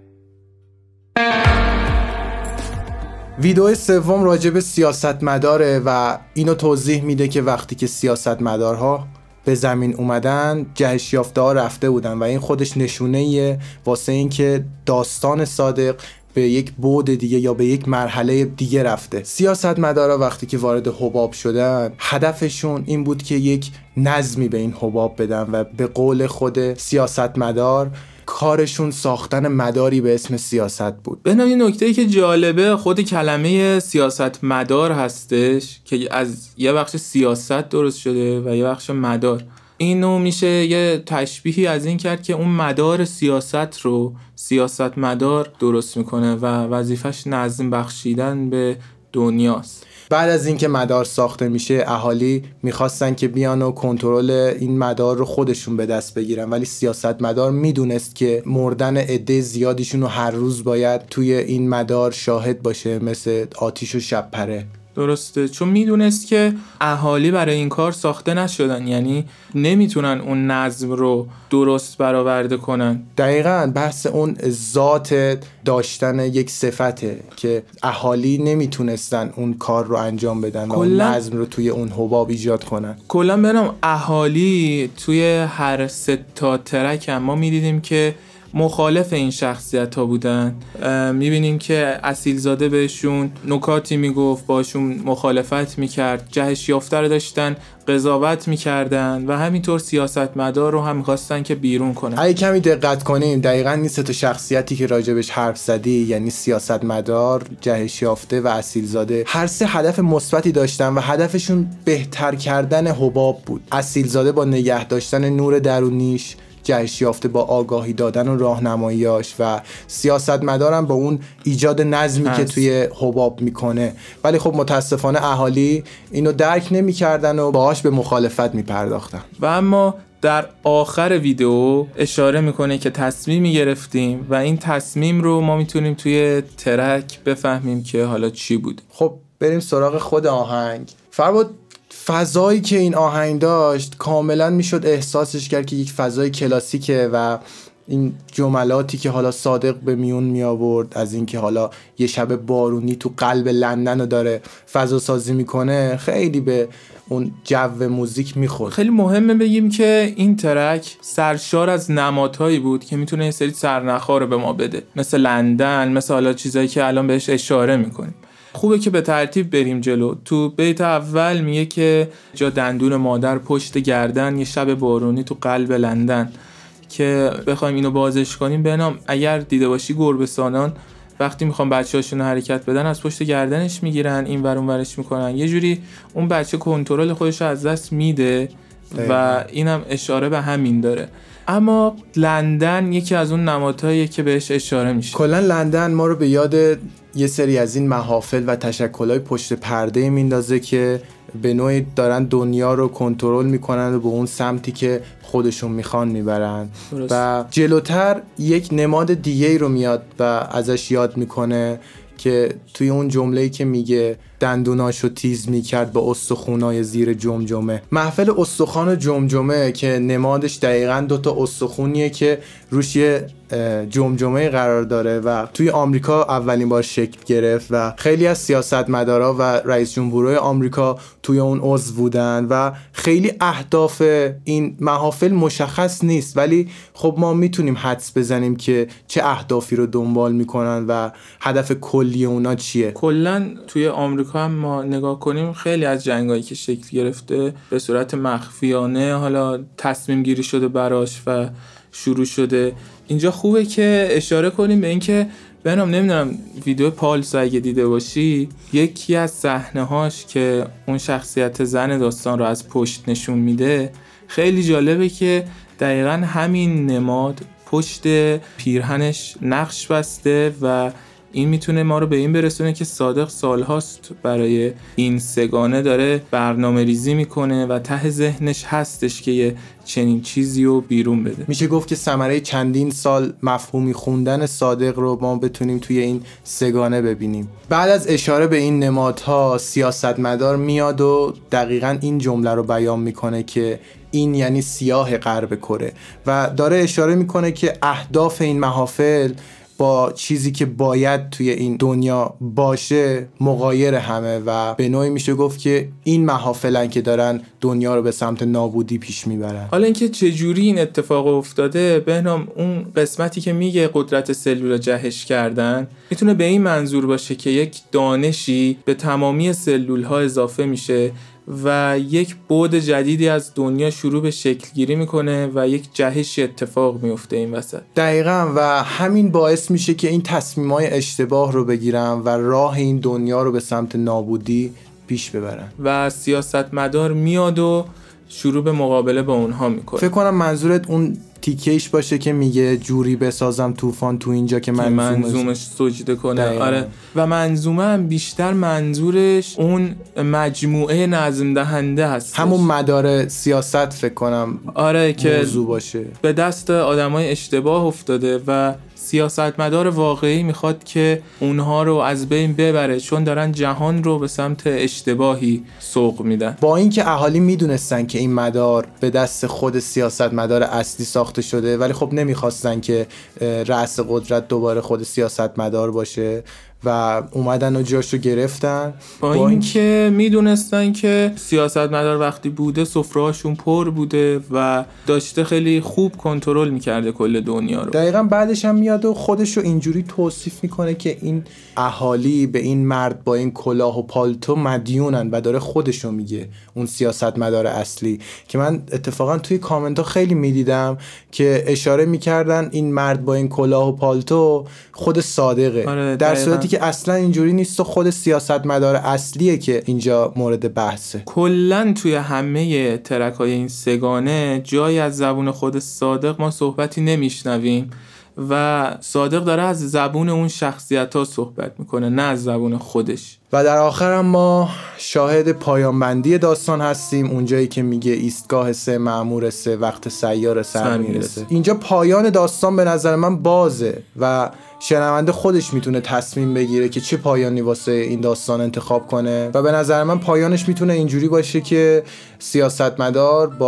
ویدیو سوم راجع به سیاست مداره و اینو توضیح میده که وقتی که سیاست مدارها به زمین اومدن جهش یافته ها رفته بودن و این خودش نشونه واسه این که داستان صادق به یک بعد دیگه یا به یک مرحله دیگه رفته. سیاست مدارا وقتی که وارد حباب شدن هدفشون این بود که یک نظمی به این حباب بدن و به قول خود سیاست مدار کارشون ساختن مداری به اسم سیاست بود. به نوعی نکته‌ای که جالبه خود کلمه سیاست مدار هستش که از یه بخش سیاست درست شده و یه بخش مدار. اینو میشه یه تشبیهی از این کرد که اون مدار سیاست رو سیاست مدار درست میکنه و وظیفش نظم بخشیدن به دنیاست. بعد از اینکه مدار ساخته میشه اهالی میخواستن که بیان و کنترل این مدار رو خودشون به دست بگیرن، ولی سیاست مدار میدونست که مردن عده زیادیشون رو هر روز باید توی این مدار شاهد باشه، مثل آتیش و شبپره. درسته، چون میدونست که اهالی برای این کار ساخته نشدن، یعنی نمیتونن اون نظم رو درست برآورده کنن. دقیقاً بحث اون ذات داشتن یک صفته که اهالی نمیتونستن اون کار رو انجام بدن و اون نظم رو توی اون حباب ایجاد کنن. کلا بنام اهالی توی هر سه تا ترک هم ما میدیدیم که مخالف این شخصیت ها بودن. میبینیم که اصیلزاده بهشون نکاتی میگفت، باشون مخالفت میکرد، جهش یافته رو داشتن قضاوت میکردن و همینطور سیاست مدار رو هم میخواستن که بیرون کنن. اگه کمی دقت کنیم دقیقاً این سه تا شخصیتی که راجبش حرف زدی، یعنی سیاست مدار، جهش یافته و اصیلزاده، هر سه هدف مثبتی داشتن و هدفشون بهتر کردن حباب بود. اصیلزاده با نگه داشتن نور درونیش، جهش یافته با آگاهی دادن و راهنماییاش و سیاست مدارم با اون ایجاد نظمی هست که توی حباب میکنه. ولی خب متاسفانه اهالی اینو درک نمیکردن و باهاش به مخالفت میپرداختن. و اما در آخر ویدیو اشاره میکنه که تصمیمی گرفتیم و این تصمیم رو ما میتونیم توی ترک بفهمیم که حالا چی بود. خب بریم سراغ خود آهنگ. فرباد فضایی که این آهنگ داشت کاملا میشد احساسش کرد که یک فضای کلاسیکه و این جملاتی که حالا صادق به میون می آورد از این که حالا یه شب بارونی تو قلب لندن رو داره فضا سازی میکنه خیلی به اون جو موزیک میخورد. خیلی مهمه بگیم که این ترک سرشار از نمادهایی بود که میتونه یه سری سرنخ‌ها رو به ما بده، مثل لندن، مثل حالا چیزایی که الان بهش اشاره میکنیم. خوبه که به ترتیب بریم جلو. تو بیت اول میگه که جا دندون مادر پشت گردن، یه شب بارونی تو قلب لندن. که بخوایم اینو بازش کنیم بهنام، اگر دیده باشی گربه‌سانان وقتی میخوان بچه‌هاشون حرکت بدن از پشت گردنش میگیرن، این ور اون ورش میکنن، یه جوری اون بچه کنترل خودش رو از دست میده و اینم اشاره به همین داره. اما لندن یکی از اون نمادهاییه که بهش اشاره میشه. کلا لندن ما رو به یاد یه سری از این محافل و تشکل‌های پشت پرده میندازه که به نوعی دارن دنیا رو کنترل میکنن و به اون سمتی که خودشون میخوان میبرن. و جلوتر یک نماد دیگه رو میاد و ازش یاد میکنه که توی اون جمله‌ای که میگه دندوناشو تیز میکرد با استخونای زیر جمجمه. محفل استخوان و جمجمه که نمادش دقیقاً دوتا استخونیه که روش یه جمجمه قرار داره و توی آمریکا اولین بار شکل گرفت و خیلی از سیاستمدارا و رئیس جمهورای آمریکا توی اون عضو بودن و خیلی اهداف این محافل مشخص نیست، ولی خب ما میتونیم حدس بزنیم که چه اهدافی رو دنبال میکنن و هدف کلی اونا چیه. کلاً توی آمریکا هم ما نگاه کنیم خیلی از جنگایی که شکل گرفته به صورت مخفیانه حالا تصمیم گیری شده براش و شروع شده. اینجا خوبه که اشاره کنیم به این که بهنام نمیدونم ویدیو پالس اگه دیده باشی، یکی از صحنه‌هاش که اون شخصیت زن داستان رو از پشت نشون میده خیلی جالبه که دقیقاً همین نماد پشت پیرهنش نقش بسته و این میتونه ما رو به این برسونه که صادق سالهاست برای این سگانه داره برنامه ریزی میکنه و ته ذهنش هستش که یه چنین چیزی رو بیرون بده. میشه گفت که ثمره چندین سال مفهومی خوندن صادق رو ما بتونیم توی این سگانه ببینیم. بعد از اشاره به این نمادها سیاستمدار میاد و دقیقاً این جمله رو بیان میکنه که این یعنی سیاه غرب کره و داره اشاره میکنه که اهداف این محافل با چیزی که باید توی این دنیا باشه مغایر همه و به نوعی میشه گفت که این محافلن که دارن دنیا رو به سمت نابودی پیش میبرن. حالا اینکه چجوری این اتفاق افتاده بهنام، اون قسمتی که میگه قدرت سلول رو جهش کردن میتونه به این منظور باشه که یک دانشی به تمامی سلول ها اضافه میشه و یک بعد جدیدی از دنیا شروع به شکل گیری میکنه و یک جهش اتفاق میفته این وسط. دقیقاً و همین باعث میشه که این تصمیمای اشتباه رو بگیرن و راه این دنیا رو به سمت نابودی پیش ببرن و سیاستمدار میاد و شروع به مقابله با اونها میکنه. فکر کنم منظورت اون تیکیش باشه که میگه جوری بسازم طوفان تو اینجا که منظومش, منظومش سجده کنه. آره. و منظومه هم بیشتر منظورش اون مجموعه نظم دهنده هست، همون مدار سیاست فکر کنم. آره که موضوع باشه به دست آدمای اشتباه افتاده و سیاستمدار واقعی میخواد که اونها رو از بین ببره چون دارن جهان رو به سمت اشتباهی سوق میدن. با اینکه اهالی میدونستن که این مدار به دست خود سیاستمدار اصلی ساخته شده، ولی خب نمیخواستن که رأس قدرت دوباره خود سیاستمدار باشه و اومدن و جاشو گرفتن. با, با اینکه این... میدونستن که سیاستمدار وقتی بوده سفره‌هاشون پر بوده و داشته خیلی خوب کنترل میکرده کل دنیا رو. دقیقاً بعدش هم میاد و خودشو اینجوری توصیف میکنه که این اهالی به این مرد با این کلاه و پالتو مدیونن و داره خودشو میگه اون سیاستمدار اصلی، که من اتفاقا توی کامنت ها خیلی میدیدم که اشاره میکردن این مرد با این کلاه و پالتو خود صادقه. آره در صورتی که اصلا اینجوری نیست و خود سیاستمدار اصلیه که اینجا مورد بحثه. کلن توی همه ترک‌های این سگانه جای از زبون خود صادق ما صحبتی نمیشنویم و صادق داره از زبون اون شخصیت ها صحبت میکنه نه از زبون خودش. و در آخر هم ما شاهد پایانبندی داستان هستیم، اونجایی که میگه ایستگاه سه مأمور سه وقت سیار سر میرسه. اینجا پایان داستان به نظر من بازه و شنونده خودش میتونه تصمیم بگیره که چه پایانی واسه این داستان انتخاب کنه و به نظر من پایانش میتونه اینجوری باشه که سیاستمدار با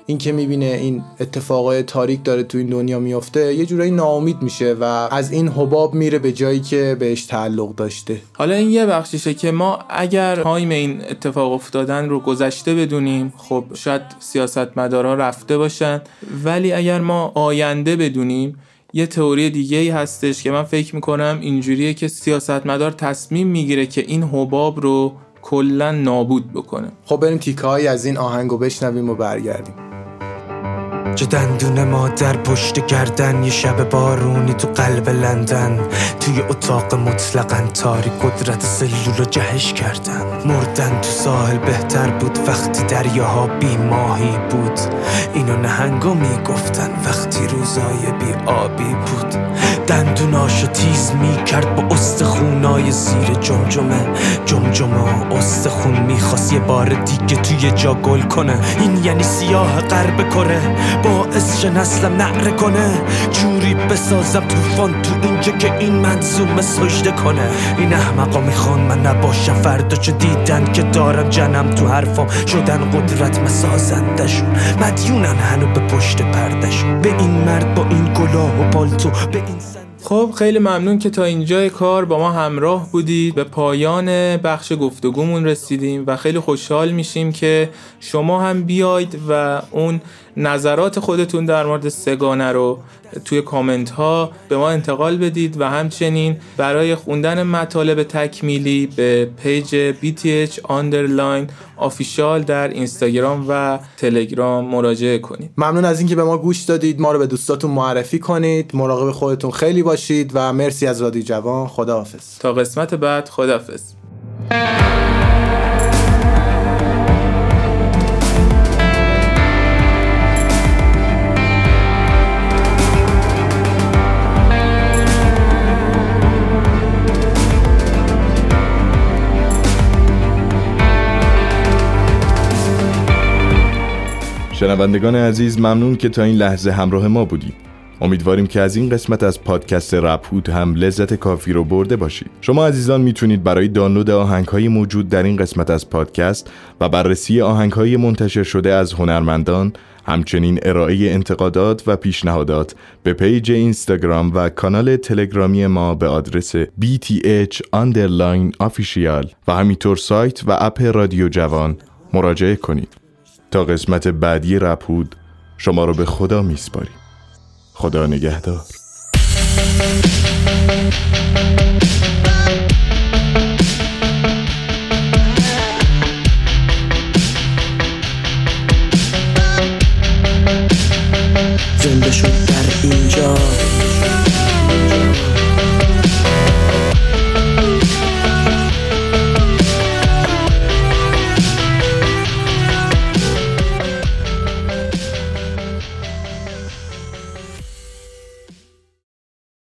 این که میبینه این اتفاقای تاریک داره تو این دنیا میفته یه جورایی ناامید میشه و از این حباب میره به جایی که بهش تعلق داشته. حالا این یه بخشیشه که ما اگر تایم این اتفاق افتادن رو گذشته بدونیم خب شاید سیاستمدارا رفته باشن، ولی اگر ما آینده بدونیم یه تئوری دیگه ای هستش که من فکر میکنم اینجوریه که سیاستمدار تصمیم میگیره که این حباب رو کلا نابود بکنه. خب بریم تیکه‌ای از این آهنگو بشنویم و برگردیم. چه دندون مادر پشت گردن، یه شب بارونی تو قلب لندن، توی اتاق مطلقاً تاریک قدرت سلول رو جهش کردن. مردن تو ساحل بهتر بود وقتی دریاها بی ماهی بود، اینو نهنگا میگفتن وقتی روزای بی آبی بود. دندوناشو تیز میکرد با استخونای زیر جمجمه، جمجمه استخون میخواست یه بار دیگه توی جا گل کنه. این یعنی سیاه غرب کره، باعث شه نسلم نعره کنه، جوری بسازم طوفان تو اینجا که این منظومه سجده کنه. این احمقا میخوان من نباشم فردا، چه دیدن که دارم جنم تو حرفام، شدن قدرت مسازندشون، مدیونن هنو به پشت پردشون، به این مرد با این کلاه و پالتو، به این سن... خب خیلی ممنون که تا اینجای کار با ما همراه بودید. به پایان بخش گفتگومون رسیدیم و خیلی خوشحال میشیم که شما هم بیاید و اون نظرات خودتون در مورد سگانه رو توی کامنت ها به ما انتقال بدید و همچنین برای خوندن مطالب تکمیلی به پیج بی تی اچ underline official در اینستاگرام و تلگرام مراجعه کنید. ممنون از اینکه به ما گوش دادید. ما رو به دوستاتون معرفی کنید. مراقب خودتون خیلی باشید و مرسی از رادیو جوان. خداحافظ. تا قسمت بعد، خداحافظ. شنوندگان عزیز، ممنون که تا این لحظه همراه ما بودید. امیدواریم که از این قسمت از پادکست رپ هود هم لذت کافی رو برده باشید. شما عزیزان میتونید برای دانلود آهنگ‌های موجود در این قسمت از پادکست و بررسی آهنگ‌های منتشر شده از هنرمندان، همچنین ارائه انتقادات و پیشنهادات به پیج اینستاگرام و کانال تلگرامی ما به آدرس بی تی اچ underline official و همینطور سایت و اپ رادیو جوان مراجعه کنید. تا قسمت بعدی رپ هود شما رو به خدا میسپاریم. خدا نگهدار. زنده شد در اینجا